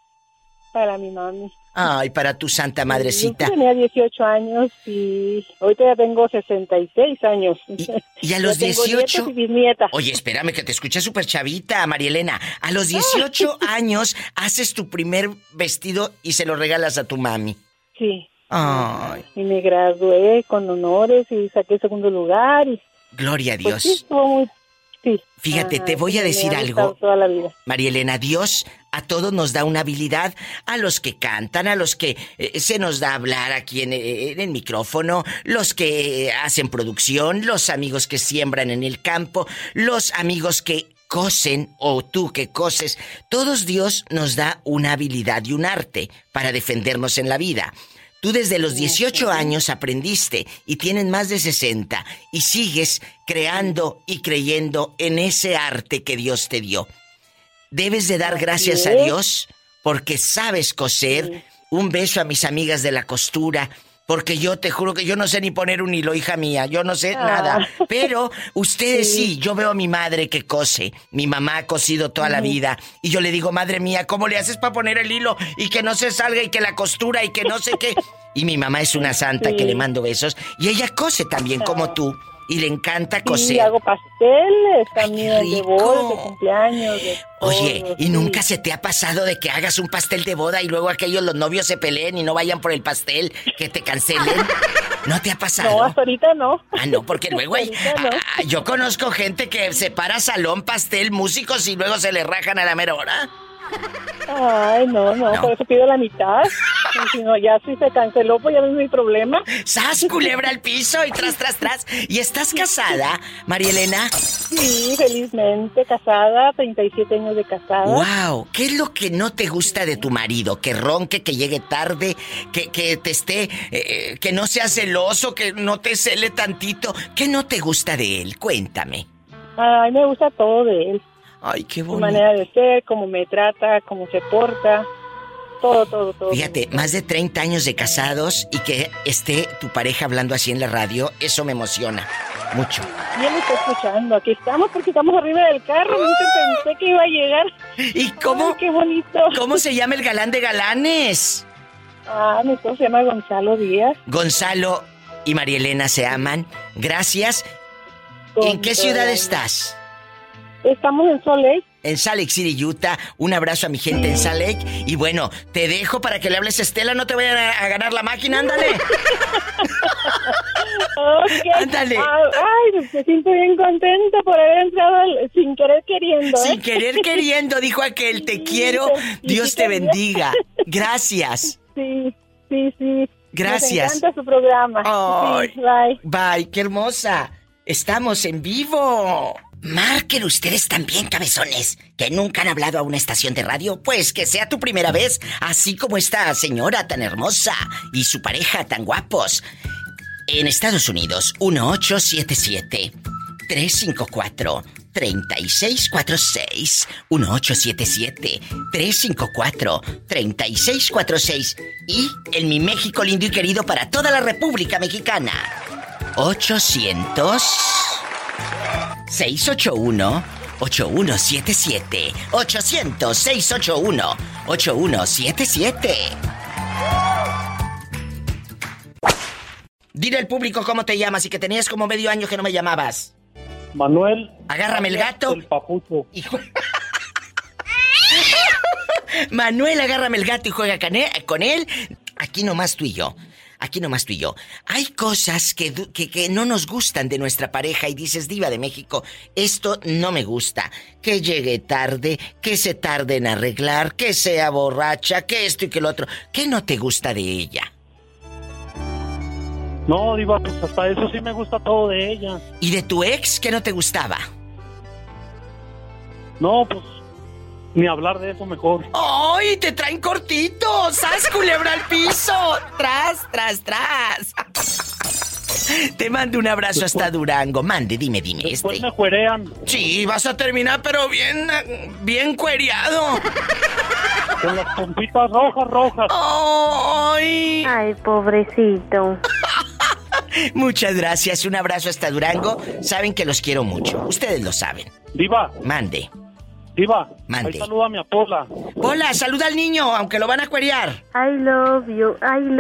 Speaker 9: Para mi mami.
Speaker 2: Ay, para tu santa madrecita.
Speaker 9: Yo tenía 18 años y ahorita ya tengo 66 años.
Speaker 2: ¿Y a los 18?
Speaker 9: Y bisnieta.
Speaker 2: Oye, espérame que te escuché súper chavita, María Elena. A los 18 años haces tu primer vestido y se lo regalas a tu mami.
Speaker 9: Sí.
Speaker 2: Ay.
Speaker 9: Y me gradué con honores y saqué segundo lugar.
Speaker 2: Gloria a Dios.
Speaker 9: Pues sí, estuvo muy... Sí.
Speaker 2: Fíjate, te voy a decir algo.
Speaker 9: Toda la vida.
Speaker 2: María Elena, Dios a todos nos da una habilidad, a los que cantan, a los que se nos da hablar aquí en el micrófono, los que hacen producción, los amigos que siembran en el campo, los amigos que cosen o tú que coses. Todos Dios nos da una habilidad y un arte para defendernos en la vida. Tú desde los 18 años aprendiste y tienes más de 60 y sigues creando y creyendo en ese arte que Dios te dio. Debes de dar gracias a Dios porque sabes coser. Un beso a mis amigas de la costura, porque yo te juro que yo no sé ni poner un hilo, hija mía, yo no sé nada. Pero ustedes sí, yo veo a mi madre que cose. Mi mamá ha cosido toda la vida y yo le digo, madre mía, ¿cómo le haces para poner el hilo y que no se salga y que la costura y que no sé qué? Y mi mamá es una santa que le mando besos y ella cose también como tú. Y le encanta coser.
Speaker 9: Y hago pasteles también, de bodas, de cumpleaños, de todo.
Speaker 2: Oye, ¿y nunca se te ha pasado de que hagas un pastel de boda y luego aquellos los novios se peleen y no vayan por el pastel, que te cancelen? ¿No te ha pasado?
Speaker 9: No, hasta ahorita no.
Speaker 2: Ah, no, porque luego hay... yo conozco gente que separa salón, pastel, músicos y luego se le rajan a la mera hora.
Speaker 9: Ay, no, por eso pido la mitad.
Speaker 12: Si no, ya si se canceló, pues ya no es mi problema.
Speaker 2: ¡Sas, culebra al piso y tras, tras, tras! ¿Y estás casada, María Elena?
Speaker 12: Sí, felizmente casada, 37 años de casada.
Speaker 2: ¡Wow! ¿Qué es lo que no te gusta de tu marido? Que ronque, que llegue tarde, que te esté... que no sea celoso, que no te cele tantito. ¿Qué no te gusta de él? Cuéntame.
Speaker 12: Ay, me gusta todo de él.
Speaker 2: Ay, qué bonito.
Speaker 12: Su manera de ser, cómo me trata, cómo se porta. Todo.
Speaker 2: Fíjate, más de 30 años de casados y que esté tu pareja hablando así en la radio, eso me emociona mucho.
Speaker 12: Yo lo estoy escuchando, aquí estamos porque estamos arriba del carro, nunca pensé que iba a llegar.
Speaker 2: ¿Y cómo?
Speaker 12: Ay, qué bonito.
Speaker 2: ¿Cómo se llama el galán de galanes?
Speaker 12: Mi esposo se llama Gonzalo Díaz.
Speaker 2: Gonzalo y María Elena se aman. Gracias. ¿En qué ciudad estás?
Speaker 12: Estamos en Salt Lake.
Speaker 2: En Salt Lake City, Utah. Un abrazo a mi gente en Salt Lake. Y bueno, te dejo para que le hables a Estela. No te vayan a ganar la máquina. ¡Ándale!
Speaker 12: Okay.
Speaker 2: ¡Ándale!
Speaker 12: Ay, me siento bien contenta por haber entrado sin querer queriendo.
Speaker 2: Sin querer queriendo, dijo aquel. Te quiero. Dios te bendiga. Gracias.
Speaker 12: Sí.
Speaker 2: Gracias.
Speaker 12: Me encanta su programa.
Speaker 2: Ay,
Speaker 12: sí, bye.
Speaker 2: Bye, qué hermosa. Estamos en vivo. Marquen ustedes también, cabezones, que nunca han hablado a una estación de radio. Pues que sea tu primera vez, así como esta señora tan hermosa y su pareja tan guapos. En Estados Unidos, 1877-354-3646. 1877-354-3646. Y en mi México lindo y querido para toda la República Mexicana. 800-681-8177. 800-681-8177. Dile al público cómo te llamas y que tenías como medio año que no me llamabas.
Speaker 10: Manuel.
Speaker 2: Agárrame el gato.
Speaker 10: El papucho.
Speaker 2: Manuel, agárrame el gato y juega con él. Aquí nomás tú y yo. Hay cosas que no nos gustan de nuestra pareja y dices, Diva de México, esto no me gusta. Que llegue tarde, que se tarde en arreglar, que sea borracha, que esto y que lo otro. ¿Qué no te gusta de ella?
Speaker 10: No, Diva, pues hasta eso sí me gusta todo de ella.
Speaker 2: ¿Y de tu ex qué no te gustaba?
Speaker 10: No, pues ni hablar de eso mejor.
Speaker 2: ¡Ay, te traen cortito! ¡Sas, culebra al piso! ¡Tras! Te mando un abrazo hasta Durango. Mande, dime.
Speaker 10: Después me cuerean.
Speaker 2: Sí, vas a terminar, pero bien cuereado.
Speaker 10: Con las pompitas rojas.
Speaker 2: ¡Ay!
Speaker 5: Ay, pobrecito.
Speaker 2: Muchas gracias, un abrazo hasta Durango. Saben que los quiero mucho, ustedes lo saben.
Speaker 10: Diva.
Speaker 2: Mande.
Speaker 10: Diva,
Speaker 2: mande.
Speaker 10: Ahí saluda a mi Pola.
Speaker 2: Pola, saluda al niño, aunque lo van a cuerear.
Speaker 5: I love you,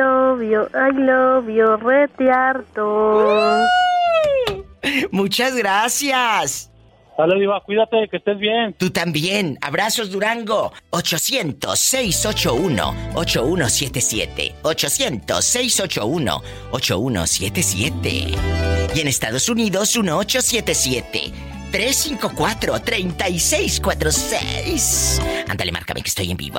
Speaker 5: retiarto.
Speaker 2: Muchas gracias.
Speaker 10: Dale, Diva, cuídate, que estés bien.
Speaker 2: Tú también. Abrazos, Durango. 800-681-8177. 800-681-8177. Y en Estados Unidos, 1877-354-3646. Ándale, márcame que estoy en vivo.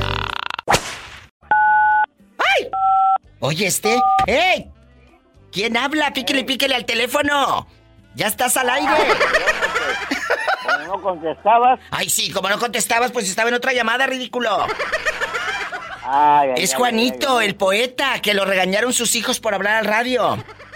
Speaker 2: ¡Ay! Oye, ¡Ey! ¿Quién habla? Píquele al teléfono. ¡Ya estás al aire!
Speaker 13: Como no contestabas.
Speaker 2: Ay, sí, como no contestabas, pues estaba en otra llamada, ridículo. Es Juanito, el poeta, que lo regañaron sus hijos por hablar al radio.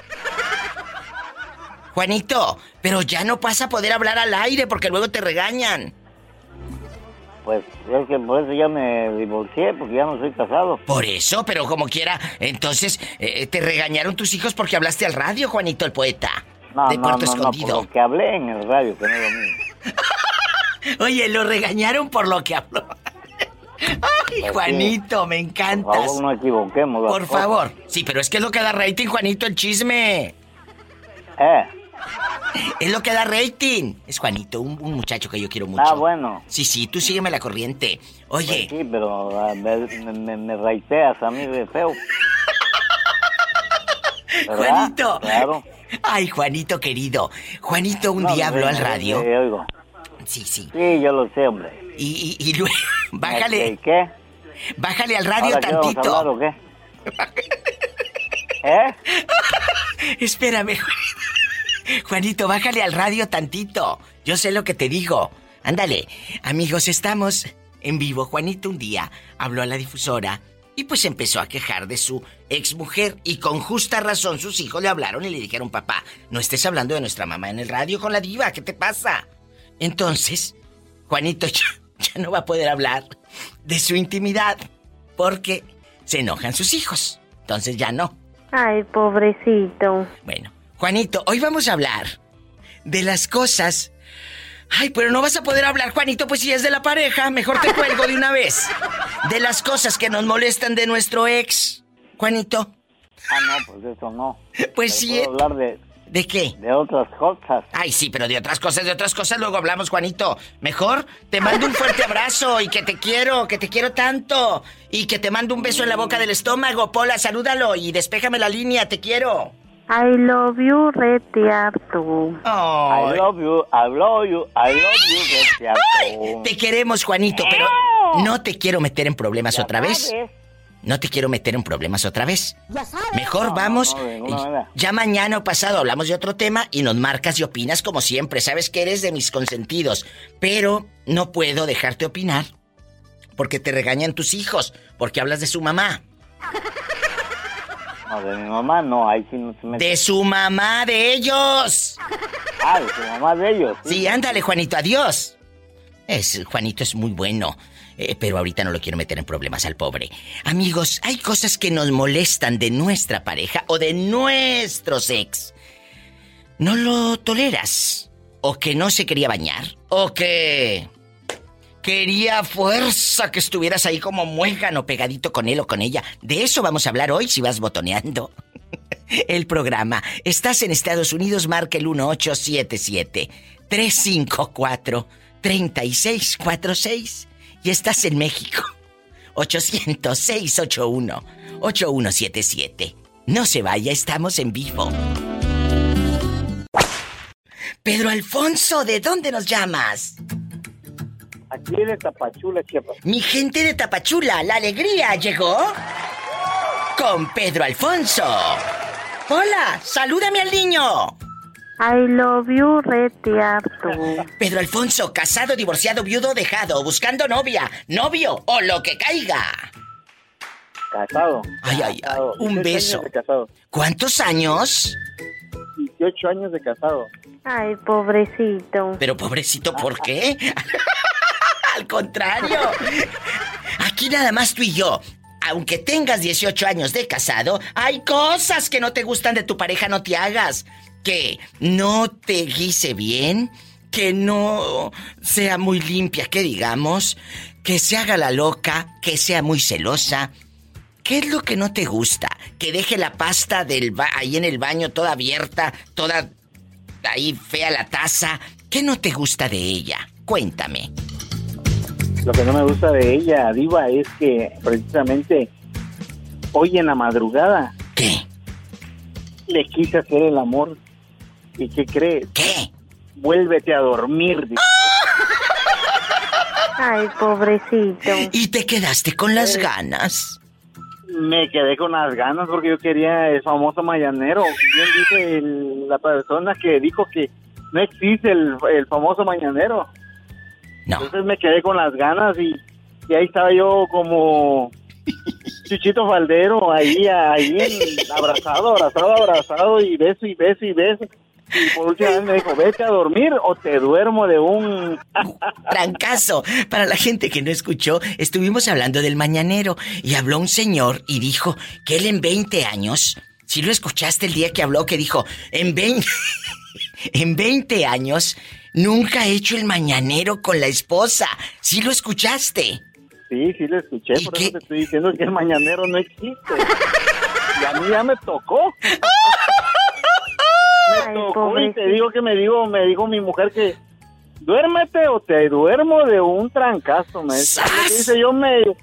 Speaker 2: Juanito, pero ya no vas a poder hablar al aire porque luego te regañan.
Speaker 13: Pues es que por eso ya me divorcié, porque ya no soy casado.
Speaker 2: Por eso, pero como quiera, entonces te regañaron tus hijos porque hablaste al radio, Juanito, el poeta.
Speaker 13: No,
Speaker 2: de Puerto Escondido.
Speaker 13: Por lo que hablé en el radio, que no es lo mismo.
Speaker 2: Oye, lo regañaron por lo que habló. Ay, Juanito, me encantas.
Speaker 13: Por favor, no equivoquemos.
Speaker 2: Por favor. Sí, pero es que es lo que da rating, Juanito, el chisme. Es lo que da rating. Es Juanito, un muchacho que yo quiero mucho.
Speaker 13: Bueno.
Speaker 2: Sí, tú sígueme la corriente. Oye.
Speaker 13: Pues sí, pero me raiteas a mí de feo. ¿Verdad?
Speaker 2: Juanito.
Speaker 13: Claro.
Speaker 2: Ay, Juanito querido. Juanito un día habló al radio.
Speaker 13: Oigo.
Speaker 2: Sí.
Speaker 13: Sí, yo lo sé, hombre.
Speaker 2: Y luego, bájale.
Speaker 13: ¿Qué?
Speaker 2: Bájale al radio tantito.
Speaker 13: ¿Vamos a hablar o qué? ¿Eh?
Speaker 2: Espérame, Juanito, bájale al radio tantito. Yo sé lo que te digo. Ándale. Amigos, estamos en vivo. Juanito un día habló a la difusora y pues empezó a quejar de su exmujer. Y con justa razón sus hijos le hablaron y le dijeron: papá, no estés hablando de nuestra mamá en el radio con la diva. ¿Qué te pasa? Entonces, Juanito ya no va a poder hablar de su intimidad porque se enojan sus hijos. Entonces ya no.
Speaker 5: Ay, pobrecito.
Speaker 2: Bueno, Juanito, hoy vamos a hablar de las cosas... Ay, pero no vas a poder hablar, Juanito, pues si es de la pareja, mejor te cuelgo de una vez. De las cosas que nos molestan de nuestro ex, Juanito.
Speaker 13: Ah, no, pues eso no.
Speaker 2: Pues sí.
Speaker 13: ¿Puedo hablar
Speaker 2: ¿De qué?
Speaker 13: De otras cosas.
Speaker 2: Ay, sí, pero de otras cosas luego hablamos, Juanito. Mejor te mando un fuerte abrazo y que te quiero tanto. Y que te mando un beso en la boca del estómago. Pola, salúdalo y despéjame la línea, te quiero.
Speaker 5: I love you, retiarto.
Speaker 2: Oh.
Speaker 13: I love you, retiarto.
Speaker 2: Te queremos, Juanito, pero no te quiero meter en problemas otra vez. No te quiero meter en problemas otra vez. Mejor vamos. Ya mañana o pasado hablamos de otro tema y nos marcas y opinas como siempre. Sabes que eres de mis consentidos. Pero no puedo dejarte opinar porque te regañan tus hijos. Porque hablas de su mamá.
Speaker 13: No, de mi mamá no, ahí sí no se mete.
Speaker 2: De su mamá, de ellos.
Speaker 13: Ah, de su mamá, de ellos.
Speaker 2: Sí, ándale, Juanito, adiós. Juanito es muy bueno. Pero ahorita no lo quiero meter en problemas al pobre. Amigos, hay cosas que nos molestan de nuestra pareja o de nuestros ex. ¿No lo toleras? ¿O que no se quería bañar? ¿O que quería fuerza que estuvieras ahí como muégano pegadito con él o con ella? De eso vamos a hablar hoy si vas botoneando el programa. Estás en Estados Unidos, marca el 1877-354-3646. Y estás en México, 800-681-8177. No se vaya, estamos en vivo. Pedro Alfonso, ¿de dónde nos llamas?
Speaker 14: Aquí de Tapachula, Chiapas.
Speaker 2: Mi gente de Tapachula, la alegría llegó con Pedro Alfonso. Hola, salúdame al niño.
Speaker 5: I love you, retiarto.
Speaker 2: Pedro Alfonso, casado, divorciado, viudo, dejado, buscando novia, novio o lo que caiga.
Speaker 14: Casado.
Speaker 2: Ay, un beso. ¿Cuántos años?
Speaker 14: 18 años de casado.
Speaker 5: Ay, pobrecito.
Speaker 2: Pero pobrecito, ¿por qué? Al contrario. Aquí nada más tú y yo. Aunque tengas 18 años de casado, hay cosas que no te gustan de tu pareja, no te hagas. Que no te guise bien, que no sea muy limpia, que digamos, que se haga la loca, que sea muy celosa. ¿Qué es lo que no te gusta? Que deje la pasta ahí en el baño toda abierta, toda ahí fea la taza. ¿Qué no te gusta de ella? Cuéntame.
Speaker 14: Lo que no me gusta de ella, Diva, es que precisamente hoy en la madrugada...
Speaker 2: ¿Qué?
Speaker 14: Le quise hacer el amor. ¿Y qué crees?
Speaker 2: ¿Qué?
Speaker 14: Vuélvete a dormir.
Speaker 5: Ay, pobrecito.
Speaker 2: ¿Y te quedaste con las ganas?
Speaker 14: Me quedé con las ganas porque yo quería el famoso mañanero. Bien dice la persona que dijo que no existe el famoso mañanero.
Speaker 2: No.
Speaker 14: Entonces me quedé con las ganas y ahí estaba yo como Chuchito Faldero, ahí abrazado y beso. Y por última vez me dijo, vete a dormir o te duermo de un...
Speaker 2: trancazo. Para la gente que no escuchó, estuvimos hablando del mañanero y habló un señor y dijo que él en 20 años, si lo escuchaste el día que habló, que dijo, en 20 años nunca ha hecho el mañanero con la esposa. ¿Sí lo escuchaste?
Speaker 14: Sí, lo escuché, por eso te estoy diciendo que el mañanero no existe. Y a mí ya me tocó. Y te digo que me dijo mi mujer que duérmete o te duermo de un trancazo, me dice yo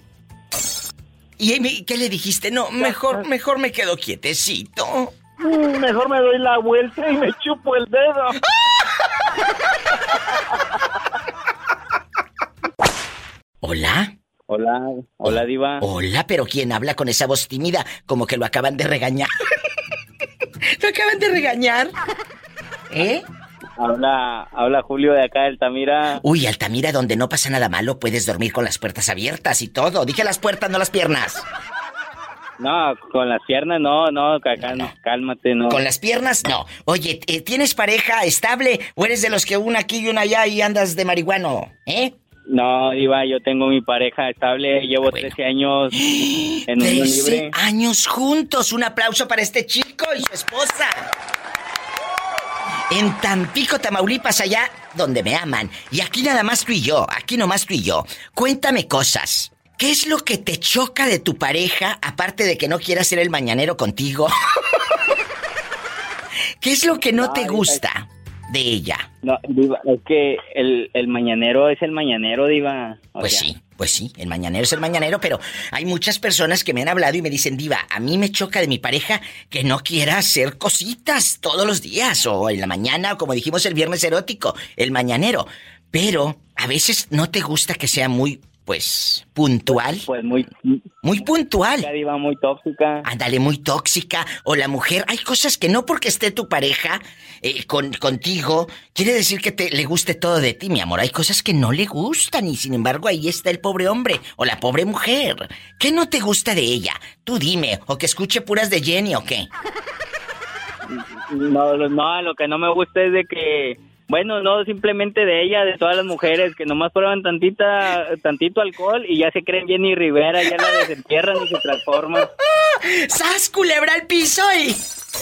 Speaker 2: ¿Y qué le dijiste? No, mejor me quedo quietecito.
Speaker 14: Mejor me doy la vuelta y me chupo el dedo.
Speaker 2: ¿Hola?
Speaker 15: Hola, Diva.
Speaker 2: Hola, pero ¿quién habla con esa voz tímida? Como que lo acaban de regañar. ¿Lo acaban de regañar? ¿Eh?
Speaker 15: Habla Julio de acá de Altamira.
Speaker 2: Uy, Altamira, donde no pasa nada malo, puedes dormir con las puertas abiertas y todo. Dije las puertas, no las piernas.
Speaker 15: No, con las piernas no, cálmate, no.
Speaker 2: Con las piernas no. Oye, ¿tienes pareja estable o eres de los que una aquí y una allá y andas de marihuano?
Speaker 15: No, Diva, yo tengo mi pareja estable, llevo 13 años en unión libre.
Speaker 2: 13 años juntos, un aplauso para este chico y su esposa. En Tampico, Tamaulipas, allá donde me aman. Y aquí nada más tú y yo, aquí nomás tú y yo. Cuéntame cosas. ¿Qué es lo que te choca de tu pareja, aparte de que no quiera ser el mañanero contigo? ¿Qué es lo que no te gusta de ella?
Speaker 15: No, Diva, es que el mañanero es el mañanero, Diva.
Speaker 2: Pues sí, el mañanero es el mañanero, pero hay muchas personas que me han hablado y me dicen, Diva, a mí me choca de mi pareja que no quiera hacer cositas todos los días, o en la mañana, o como dijimos el viernes erótico, el mañanero. Pero a veces no te gusta que sea muy... Pues, puntual.
Speaker 15: Pues muy
Speaker 2: puntual.
Speaker 15: Diva, muy tóxica.
Speaker 2: Ándale, muy tóxica. O la mujer, hay cosas que no porque esté tu pareja contigo, quiere decir que le guste todo de ti, mi amor. Hay cosas que no le gustan y sin embargo ahí está el pobre hombre o la pobre mujer. ¿Qué no te gusta de ella? Tú dime, o que escuche puras de Jenny o qué.
Speaker 15: No, lo que no me gusta es de que... Bueno, no simplemente de ella, de todas las mujeres que nomás prueban tantito alcohol y ya se creen Jenny Rivera, ya la desentierran y se transforman.
Speaker 2: ¡Sas, culebra al piso y...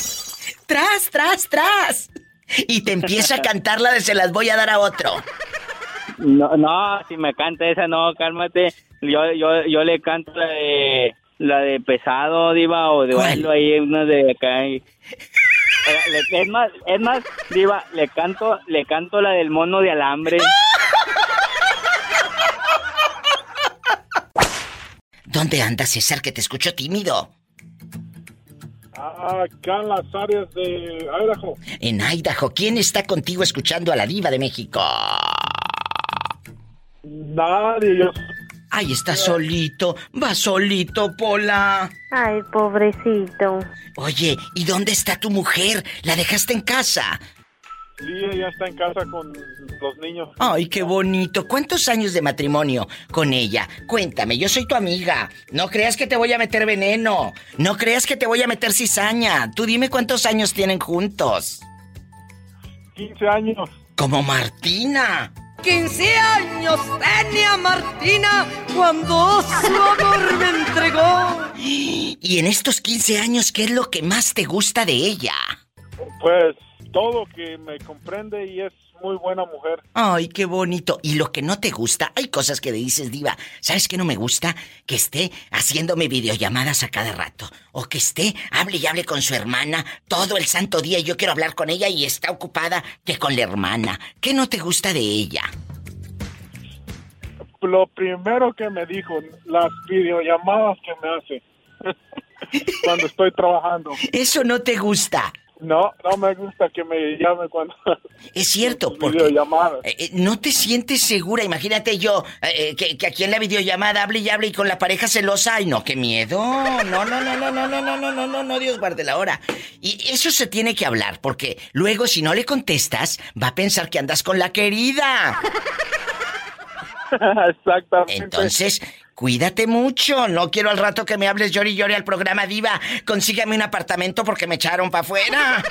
Speaker 2: ¡Tras! Y te empieza a cantar la de se las voy a dar a otro.
Speaker 15: No, si me canta esa, no, cálmate. Yo le canto la de pesado, Diva, o de bailo ahí, una de acá. Es más, Diva, le canto la del mono de alambre.
Speaker 2: ¿Dónde andas, César, que te escucho tímido?
Speaker 10: Acá en las áreas de Idaho.
Speaker 2: En Idaho, ¿quién está contigo escuchando a la Diva de México?
Speaker 10: Nadie, yo...
Speaker 2: Ay, está solito, va solito, Pola.
Speaker 5: Ay, pobrecito.
Speaker 2: Oye, ¿y dónde está tu mujer? ¿La dejaste en casa?
Speaker 10: Sí, ella está en casa con los niños.
Speaker 2: Ay, qué bonito. ¿Cuántos años de matrimonio con ella? Cuéntame, yo soy tu amiga. No creas que te voy a meter veneno. No creas que te voy a meter cizaña. Tú dime cuántos años tienen juntos.
Speaker 10: 15 años.
Speaker 2: Como Martina.
Speaker 8: 15 años tenía Martina cuando su amor me entregó.
Speaker 2: Y en estos 15 años, ¿qué es lo que más te gusta de ella?
Speaker 10: Pues todo, que me comprende y es muy buena mujer.
Speaker 2: Ay, qué bonito. Y lo que no te gusta, hay cosas que le dices, Diva, ¿sabes qué no me gusta? Que esté haciéndome videollamadas a cada rato. O que esté, hable y hable con su hermana todo el santo día y yo quiero hablar con ella y está ocupada que con la hermana. ¿Qué no te gusta de ella?
Speaker 10: Lo primero que me dijo, las videollamadas que me hace cuando estoy trabajando.
Speaker 2: ¿Eso no te gusta?
Speaker 10: No me gusta que me llame cuando...
Speaker 2: Es cierto, porque no te sientes segura. Imagínate yo, que aquí en la videollamada hable y con la pareja celosa. ¡Ay, no, qué miedo! No, Dios guarde la hora. Y eso se tiene que hablar, porque luego si no le contestas, va a pensar que andas con la querida.
Speaker 10: Exactamente.
Speaker 2: Entonces... cuídate mucho, no quiero al rato que me hables llore y llore al programa, Diva. Consígame un apartamento porque me echaron para afuera.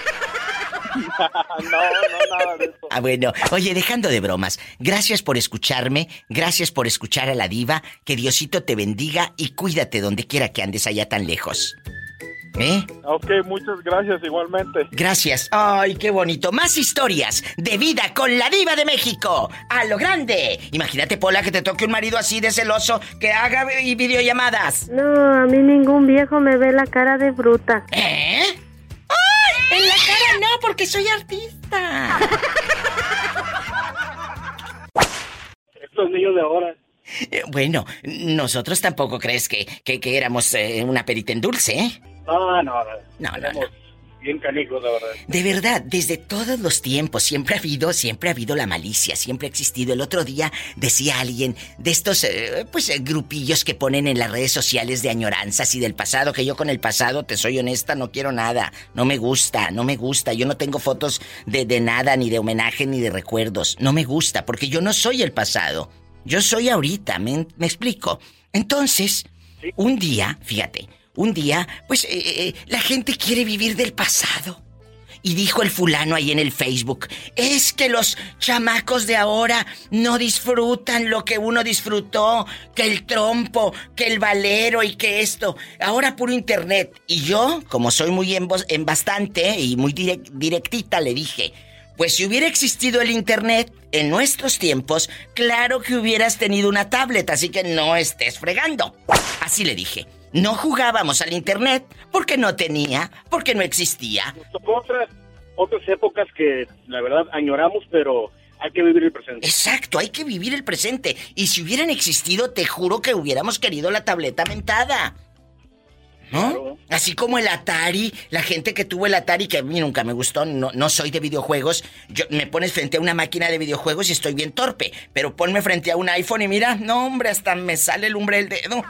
Speaker 10: No, nada de eso.
Speaker 2: Ah, bueno, oye, dejando de bromas, gracias por escucharme, gracias por escuchar a la Diva, que Diosito te bendiga y cuídate donde quiera que andes allá tan lejos.
Speaker 10: Ok, muchas gracias, igualmente.
Speaker 2: Gracias. Ay, qué bonito. Más historias de vida con la Diva de México. ¡A lo grande! Imagínate, Pola, que te toque un marido así de celoso que haga videollamadas.
Speaker 5: No, a mí ningún viejo me ve la cara de bruta.
Speaker 2: ¡Ay! En la cara no, porque soy artista.
Speaker 10: Estos niños de ahora.
Speaker 2: Bueno, nosotros tampoco crees que éramos una perita en dulce, ¿eh?
Speaker 10: No.
Speaker 14: bien canijos, la verdad.
Speaker 2: De verdad, desde todos los tiempos siempre ha habido la malicia, siempre ha existido. El otro día decía alguien de estos, grupillos que ponen en las redes sociales de añoranzas y del pasado, que yo con el pasado, te soy honesta, no quiero nada. No me gusta. Yo no tengo fotos de nada, ni de homenaje, ni de recuerdos. No me gusta, porque yo no soy el pasado. Yo soy ahorita, ¿me explico? Entonces, sí. Un día, pues la gente quiere vivir del pasado. Y dijo el fulano ahí en el Facebook, es que los chamacos de ahora no disfrutan lo que uno disfrutó, que el trompo, que el valero y que esto. Ahora puro internet. Y yo, como soy muy en bastante y muy directita, le dije, pues si hubiera existido el internet en nuestros tiempos, claro que hubieras tenido una tablet, así que no estés fregando. Así le dije. No jugábamos al internet porque no existía.
Speaker 14: Nos tocó otras épocas que la verdad añoramos, pero hay que vivir el presente.
Speaker 2: Exacto, hay que vivir el presente. Y si hubieran existido, te juro que hubiéramos querido la tableta mentada. ¿No? Claro. Así como el Atari, la gente que tuvo el Atari, que a mí nunca me gustó, no soy de videojuegos. Me pones frente a una máquina de videojuegos y estoy bien torpe. Pero ponme frente a un iPhone y mira, no hombre, hasta me sale el lumbre del dedo.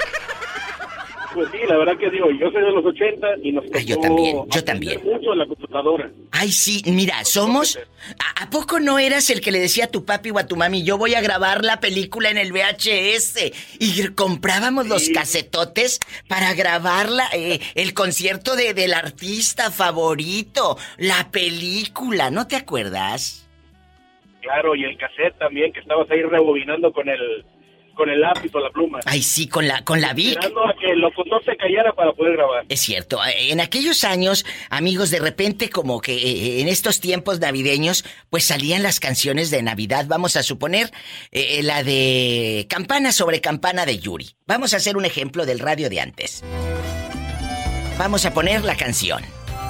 Speaker 14: Pues sí, la verdad que digo, yo soy de los 80 y nos tocó
Speaker 2: yo también.
Speaker 14: mucho en la computadora.
Speaker 2: Ay, sí, mira, somos... ¿A poco no eras el que le decía a tu papi o a tu mami, yo voy a grabar la película en el VHS? Y comprábamos los casetotes para grabarla, el concierto del artista favorito, la película, ¿no te acuerdas?
Speaker 14: Claro, y el cassette también, que estabas ahí rebobinando con el lápiz o la pluma.
Speaker 2: Ay, sí, con la Vic.
Speaker 14: Esperando a que el locutor se callara para poder grabar.
Speaker 2: Es cierto. En aquellos años, amigos, de repente, como que en estos tiempos navideños, pues salían las canciones de Navidad. Vamos a suponer la de Campana sobre Campana de Yuri. Vamos a hacer un ejemplo del radio de antes. Vamos a poner la canción.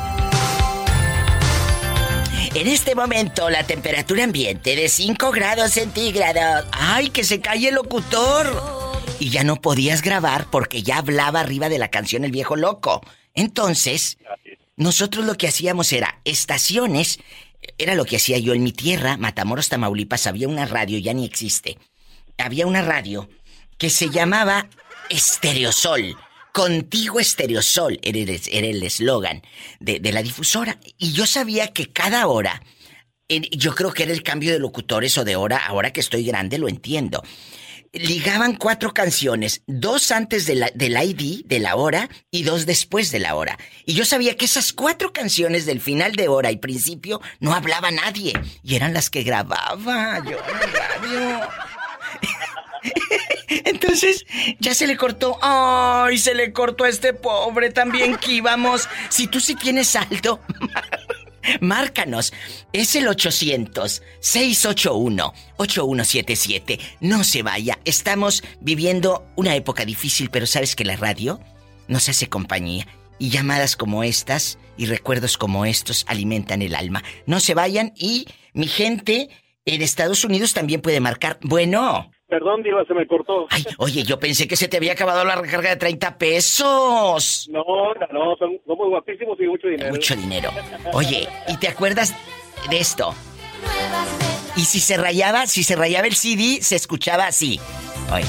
Speaker 2: En este momento, la temperatura ambiente de 5 grados centígrados. ¡Ay, que se calle el locutor! Y ya no podías grabar porque ya hablaba arriba de la canción El Viejo Loco. Entonces, nosotros lo que hacíamos era estaciones. Era lo que hacía yo en mi tierra, Matamoros, Tamaulipas. Había una radio, ya ni existe. Había una radio que se llamaba Estereosol. Contigo Estereosol era el eslogan de la difusora. Y yo sabía que cada hora, yo creo que era el cambio de locutores o de hora, ahora que estoy grande lo entiendo. Ligaban 4 canciones, 2 antes del ID, de la hora, y 2 después de la hora. Y yo sabía que esas 4 canciones del final de hora y principio no hablaba nadie. Y eran las que grababa yo en el radio. Entonces, ya se le cortó. ¡Ay! Se le cortó a este pobre también que íbamos. Si tú sí tienes saldo, márcanos. Es el 800-681-8177. No se vaya. Estamos viviendo una época difícil, pero sabes que la radio nos hace compañía. Y llamadas como estas y recuerdos como estos alimentan el alma. No se vayan. Y mi gente en Estados Unidos también puede marcar. Bueno...
Speaker 14: Perdón, Diva, se me cortó.
Speaker 2: Ay, oye, yo pensé que se te había acabado la recarga de 30 pesos.
Speaker 14: No, somos guapísimos y mucho dinero.
Speaker 2: Mucho dinero. Oye, ¿y te acuerdas de esto? Y si se rayaba el CD, se escuchaba así. Oye.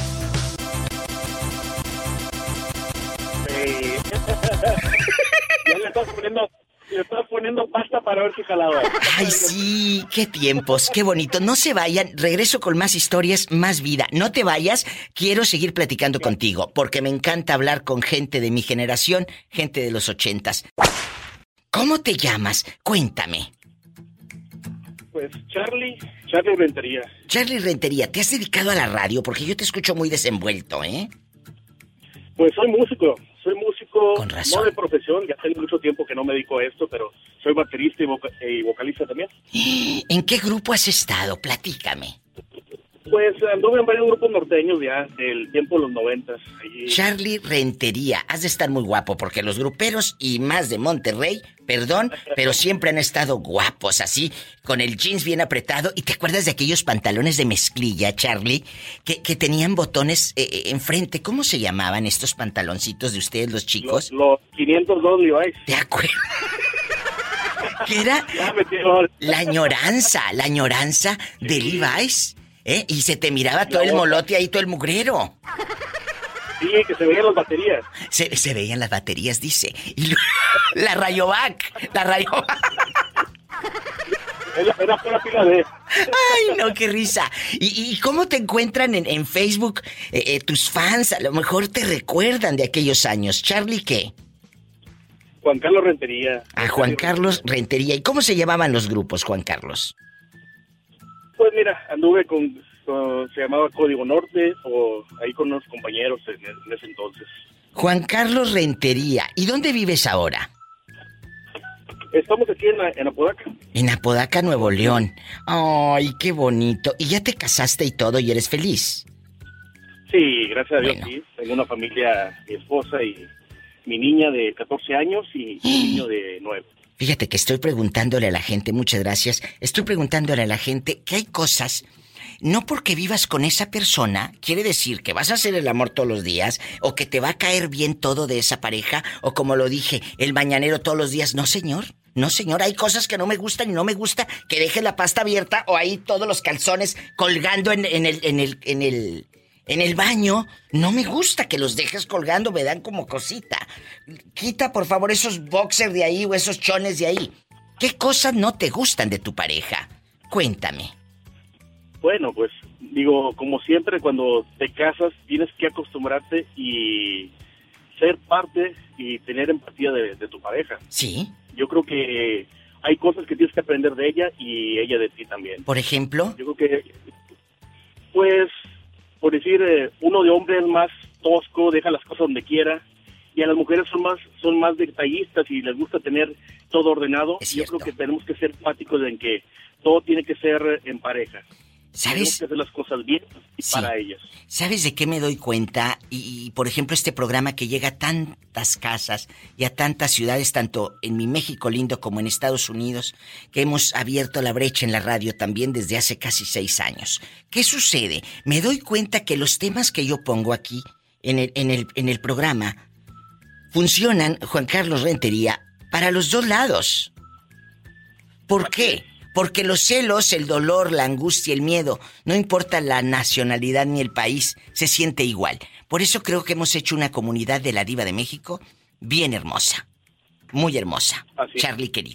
Speaker 14: Sí. Ya le estás poniendo pasta para ver si jalaba.
Speaker 2: Ay, sí, qué tiempos, qué bonito. No se vayan, regreso con más historias, más vida. No te vayas, quiero seguir platicando contigo, porque me encanta hablar con gente de mi generación, gente de los 80s. ¿Cómo te llamas? Cuéntame.
Speaker 14: Pues Charlie Rentería.
Speaker 2: Charlie Rentería, ¿te has dedicado a la radio? Porque yo te escucho muy desenvuelto, ¿eh?
Speaker 14: Pues soy músico.
Speaker 2: Con razón.
Speaker 14: No de profesión, ya tengo mucho tiempo que no me dedico a esto, pero soy baterista y vocalista también.
Speaker 2: ¿En qué grupo has estado? Platícame.
Speaker 14: Pues anduve en varios grupos norteños ya, del tiempo de los 90. Allí.
Speaker 2: Charlie Rentería, has de estar muy guapo, porque los gruperos y más de Monterrey, perdón, pero siempre han estado guapos, así, con el jeans bien apretado. ¿Y te acuerdas de aquellos pantalones de mezclilla, Charlie, que tenían botones enfrente? ¿Cómo se llamaban estos pantaloncitos de ustedes, los chicos?
Speaker 14: Los 502 Levi's.
Speaker 2: ¿Te acuerdas? Que era la añoranza de Levi's, ¿eh? Y se te miraba todo el molote ahí, todo el mugrero.
Speaker 10: Sí, que se veían las baterías.
Speaker 2: Se veían las baterías, dice. Y la Rayovac.
Speaker 10: Era pura pila de...
Speaker 2: Ay, no, qué risa. ¿Y cómo te encuentran en Facebook tus fans? A lo mejor te recuerdan de aquellos años. ¿Charlie qué?
Speaker 10: Juan Carlos Rentería.
Speaker 2: A Juan Carlos Rentería. ¿Y cómo se llamaban los grupos, Juan Carlos?
Speaker 10: Pues mira, anduve se llamaba Código Norte, o ahí con unos compañeros en ese entonces.
Speaker 2: Juan Carlos Rentería. ¿Y dónde vives ahora?
Speaker 10: Estamos aquí en Apodaca.
Speaker 2: En Apodaca, Nuevo León. Ay, qué bonito. ¿Y ya te casaste y todo y eres feliz?
Speaker 10: Sí, gracias a Dios, sí. Tengo una familia, mi esposa y mi niña de 14 años y mi niño de 9.
Speaker 2: Fíjate que estoy preguntándole a la gente, muchas gracias, estoy preguntándole a la gente que hay cosas, no porque vivas con esa persona, quiere decir que vas a hacer el amor todos los días, o que te va a caer bien todo de esa pareja, o como lo dije, el mañanero todos los días. No, señor, hay cosas que no me gustan y no me gusta que deje la pasta abierta o ahí todos los calzones colgando en el baño. No me gusta que los dejes colgando, me dan como cosita. Quita, por favor, esos boxers de ahí o esos chones de ahí. ¿Qué cosas no te gustan de tu pareja? Cuéntame.
Speaker 10: Bueno, pues, digo, como siempre, cuando te casas, tienes que acostumbrarte y ser parte y tener empatía de tu pareja.
Speaker 2: Sí.
Speaker 10: Yo creo que hay cosas que tienes que aprender de ella y ella de ti también.
Speaker 2: ¿Por ejemplo?
Speaker 10: Yo creo que, pues... Por decir, uno de hombre es más tosco, deja las cosas donde quiera, y a las mujeres son más detallistas y les gusta tener todo ordenado. Yo creo que tenemos que ser empáticos en que todo tiene que ser en pareja.
Speaker 2: ¿Sabes?
Speaker 10: Tenemos que hacer las cosas bien y para ellas.
Speaker 2: ¿Sabes de qué me doy cuenta? Y, por ejemplo, este programa que llega a tantas casas y a tantas ciudades, tanto en mi México lindo como en Estados Unidos, que hemos abierto la brecha en la radio también desde hace casi 6 años. ¿Qué sucede? Me doy cuenta que los temas que yo pongo aquí en el programa funcionan, Juan Carlos Rentería, para los dos lados. ¿Por qué? Porque los celos, el dolor, la angustia, el miedo, no importa la nacionalidad ni el país, se siente igual. Por eso creo que hemos hecho una comunidad de la Diva de México bien hermosa. Muy hermosa. Así. Charlie, querido.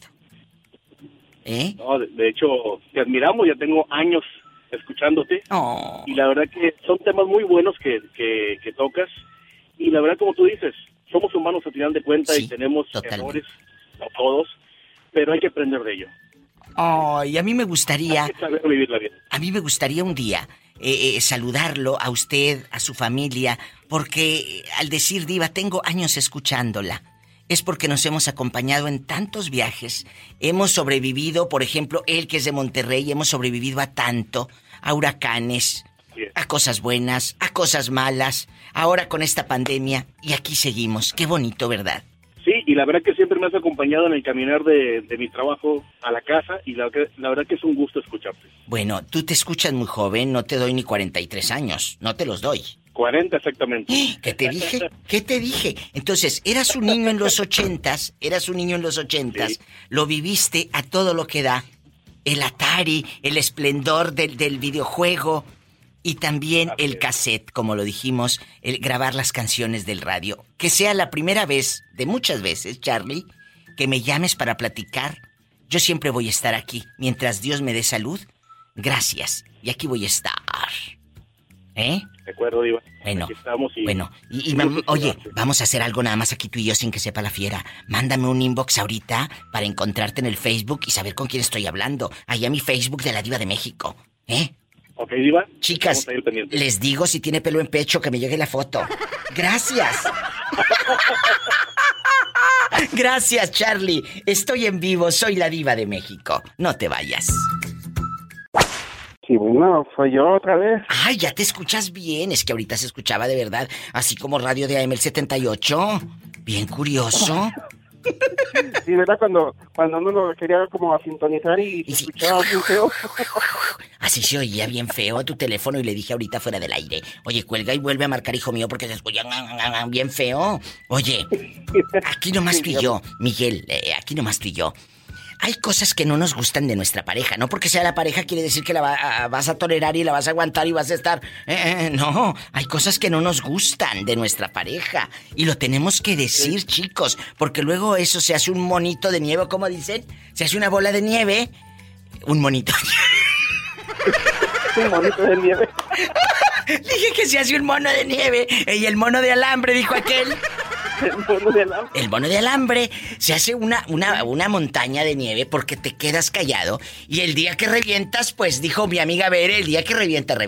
Speaker 10: No, de hecho, te admiramos, ya tengo años escuchándote.
Speaker 2: Oh.
Speaker 10: Y la verdad que son temas muy buenos que tocas. Y la verdad, como tú dices, somos humanos al final de cuentas y tenemos errores, no todos, pero hay que aprender de ello.
Speaker 2: Ay, a mí me gustaría...
Speaker 10: Hay que saber vivir la vida.
Speaker 2: A mí me gustaría un día saludarlo a usted, a su familia, porque al decir Diva, tengo años escuchándola. Es porque nos hemos acompañado en tantos viajes. Hemos sobrevivido, por ejemplo, él que es de Monterrey, hemos sobrevivido a tanto, a huracanes, a cosas buenas, a cosas malas, ahora con esta pandemia, y aquí seguimos. Qué bonito, ¿verdad?
Speaker 10: Sí, y la verdad que siempre me has acompañado en el caminar de mi trabajo a la casa, y la verdad que es un gusto escucharte.
Speaker 2: Bueno, tú te escuchas muy joven, no te doy ni 43 años, no te los doy.
Speaker 10: 40 exactamente.
Speaker 2: ¿Qué te dije? ¿Qué te dije? Entonces, eras un niño en los 80s, sí. Lo viviste a todo lo que da. El Atari, el esplendor del videojuego y también el cassette, como lo dijimos, el grabar las canciones del radio. Que sea la primera vez, de muchas veces, Charlie, que me llames para platicar. Yo siempre voy a estar aquí. Mientras Dios me dé salud, gracias. Y aquí voy a estar. ¿Eh?
Speaker 10: De acuerdo, Diva.
Speaker 2: Bueno,
Speaker 10: aquí estamos
Speaker 2: oye, vamos a hacer algo nada más aquí tú y yo sin que sepa la fiera. Mándame un inbox ahorita para encontrarte en el Facebook y saber con quién estoy hablando. Allá mi Facebook de la Diva de México. ¿Eh?
Speaker 10: Ok, Diva.
Speaker 2: Chicas, les digo si tiene pelo en pecho que me llegue la foto. Gracias. Gracias, Charlie. Estoy en vivo, soy la Diva de México. No te vayas.
Speaker 11: Sí, bueno, soy yo otra vez.
Speaker 2: Ay, ya te escuchas bien. Es que ahorita se escuchaba de verdad, así como radio de AM el 78. Bien curioso.
Speaker 11: Sí, ¿verdad? Cuando uno lo quería como a sintonizar y se escuchaba bien feo.
Speaker 2: Así se oía bien feo a tu teléfono y le dije ahorita fuera del aire. Oye, cuelga y vuelve a marcar, hijo mío, porque se escucha bien feo. Oye, aquí nomás tú y yo, Miguel, aquí nomás tú y yo. hay cosas que no nos gustan de nuestra pareja. No porque sea la pareja quiere decir que la vas a tolerar y la vas a aguantar y vas a estar... no, hay cosas que no nos gustan de nuestra pareja. Y lo tenemos que decir, chicos. Porque luego eso se hace un monito de nieve, ¿cómo dicen? Se hace una bola de nieve. Un monito.
Speaker 11: Un monito de nieve.
Speaker 2: Dije que se hace un mono de nieve. Y el mono de alambre, dijo aquel. El mono de alambre se hace una montaña de nieve porque te quedas callado. Y el día que revientas, pues dijo mi amiga Bere, el día que revientas.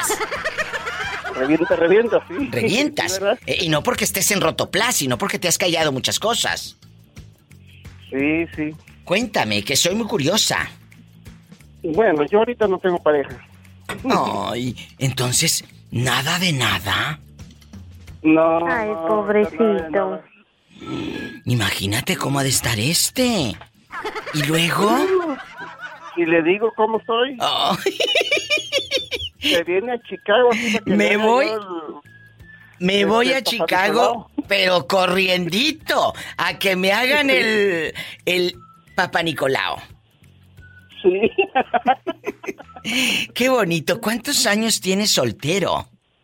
Speaker 11: Revienta, sí.
Speaker 2: Revientas. Y no porque estés en rotoplas, sino porque te has callado muchas cosas.
Speaker 11: Sí, sí.
Speaker 2: Cuéntame, que soy muy curiosa.
Speaker 11: Bueno, yo ahorita no tengo pareja.
Speaker 2: Ay, entonces, ¿nada de nada?
Speaker 11: No.
Speaker 5: Ay, pobrecito.
Speaker 2: Imagínate cómo ha de estar este. ¿Y luego?
Speaker 11: Y le digo cómo soy.
Speaker 2: Oh.
Speaker 11: Se viene a Chicago.
Speaker 2: Me voy a Chicago, pero corriendito, a que me hagan el Papá Nicolau.
Speaker 11: Sí.
Speaker 2: Qué bonito. ¿Cuántos años tienes soltero?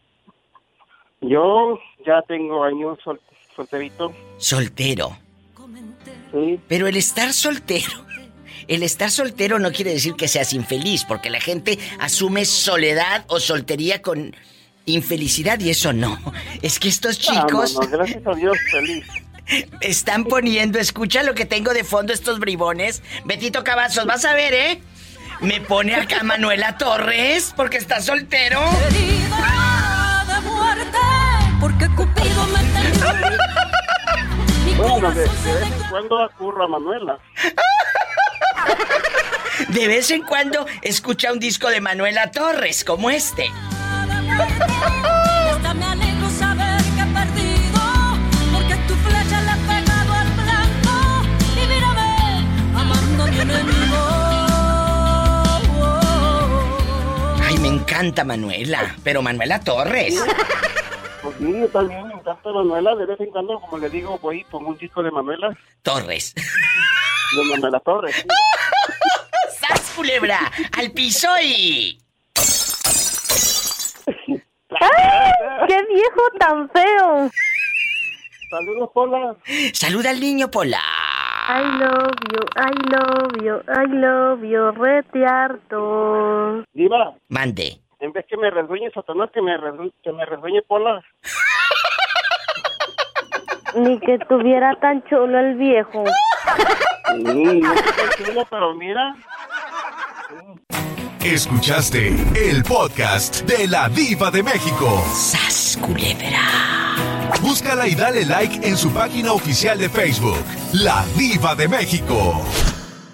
Speaker 11: Yo ya tengo años solterito.
Speaker 2: Soltero.
Speaker 11: Sí.
Speaker 2: Pero el estar soltero no quiere decir que seas infeliz, porque la gente asume soledad o soltería con infelicidad y eso no. Es que estos chicos...
Speaker 11: No, gracias a Dios, feliz.
Speaker 2: Están poniendo, escucha lo que tengo de fondo estos bribones. Betito Cavazos, vas a ver, ¿eh? Me pone acá Manuela Torres porque está soltero.
Speaker 8: Herida de muerte, porque Cupido me tendió.
Speaker 11: Bueno, de vez en cuando ocurre a Manuela.
Speaker 2: De vez en cuando escucha un disco de Manuela Torres, como este.
Speaker 8: Hasta me alegro saber que he perdido, porque tu flecha le ha pegado al blanco. Y mírame, amando a mi enemigo.
Speaker 2: Ay, me encanta Manuela, pero Manuela Torres.
Speaker 11: Pues sí, yo también me encanta Manuela. De vez en cuando, como le digo, voy y pongo un disco de Manuela.
Speaker 2: Torres.
Speaker 11: De Manuela Torres, sí.
Speaker 2: ¡Sas, culebra! ¡Al piso y...!
Speaker 5: ¡Ay! ¡Qué viejo tan feo!
Speaker 11: Saludos, Pola.
Speaker 2: Saluda al niño, Pola.
Speaker 5: I love you, retiarto.
Speaker 11: Diva.
Speaker 2: Mande.
Speaker 11: En vez que me resguñe Satanás, que me resguñe Pola.
Speaker 5: Ni que tuviera tan chulo el viejo.
Speaker 11: No está chulo, pero mira.
Speaker 1: Escuchaste el podcast de La Diva de México.
Speaker 2: ¡Sas, culebra!
Speaker 1: Búscala y dale like en su página oficial de Facebook, La Diva de México.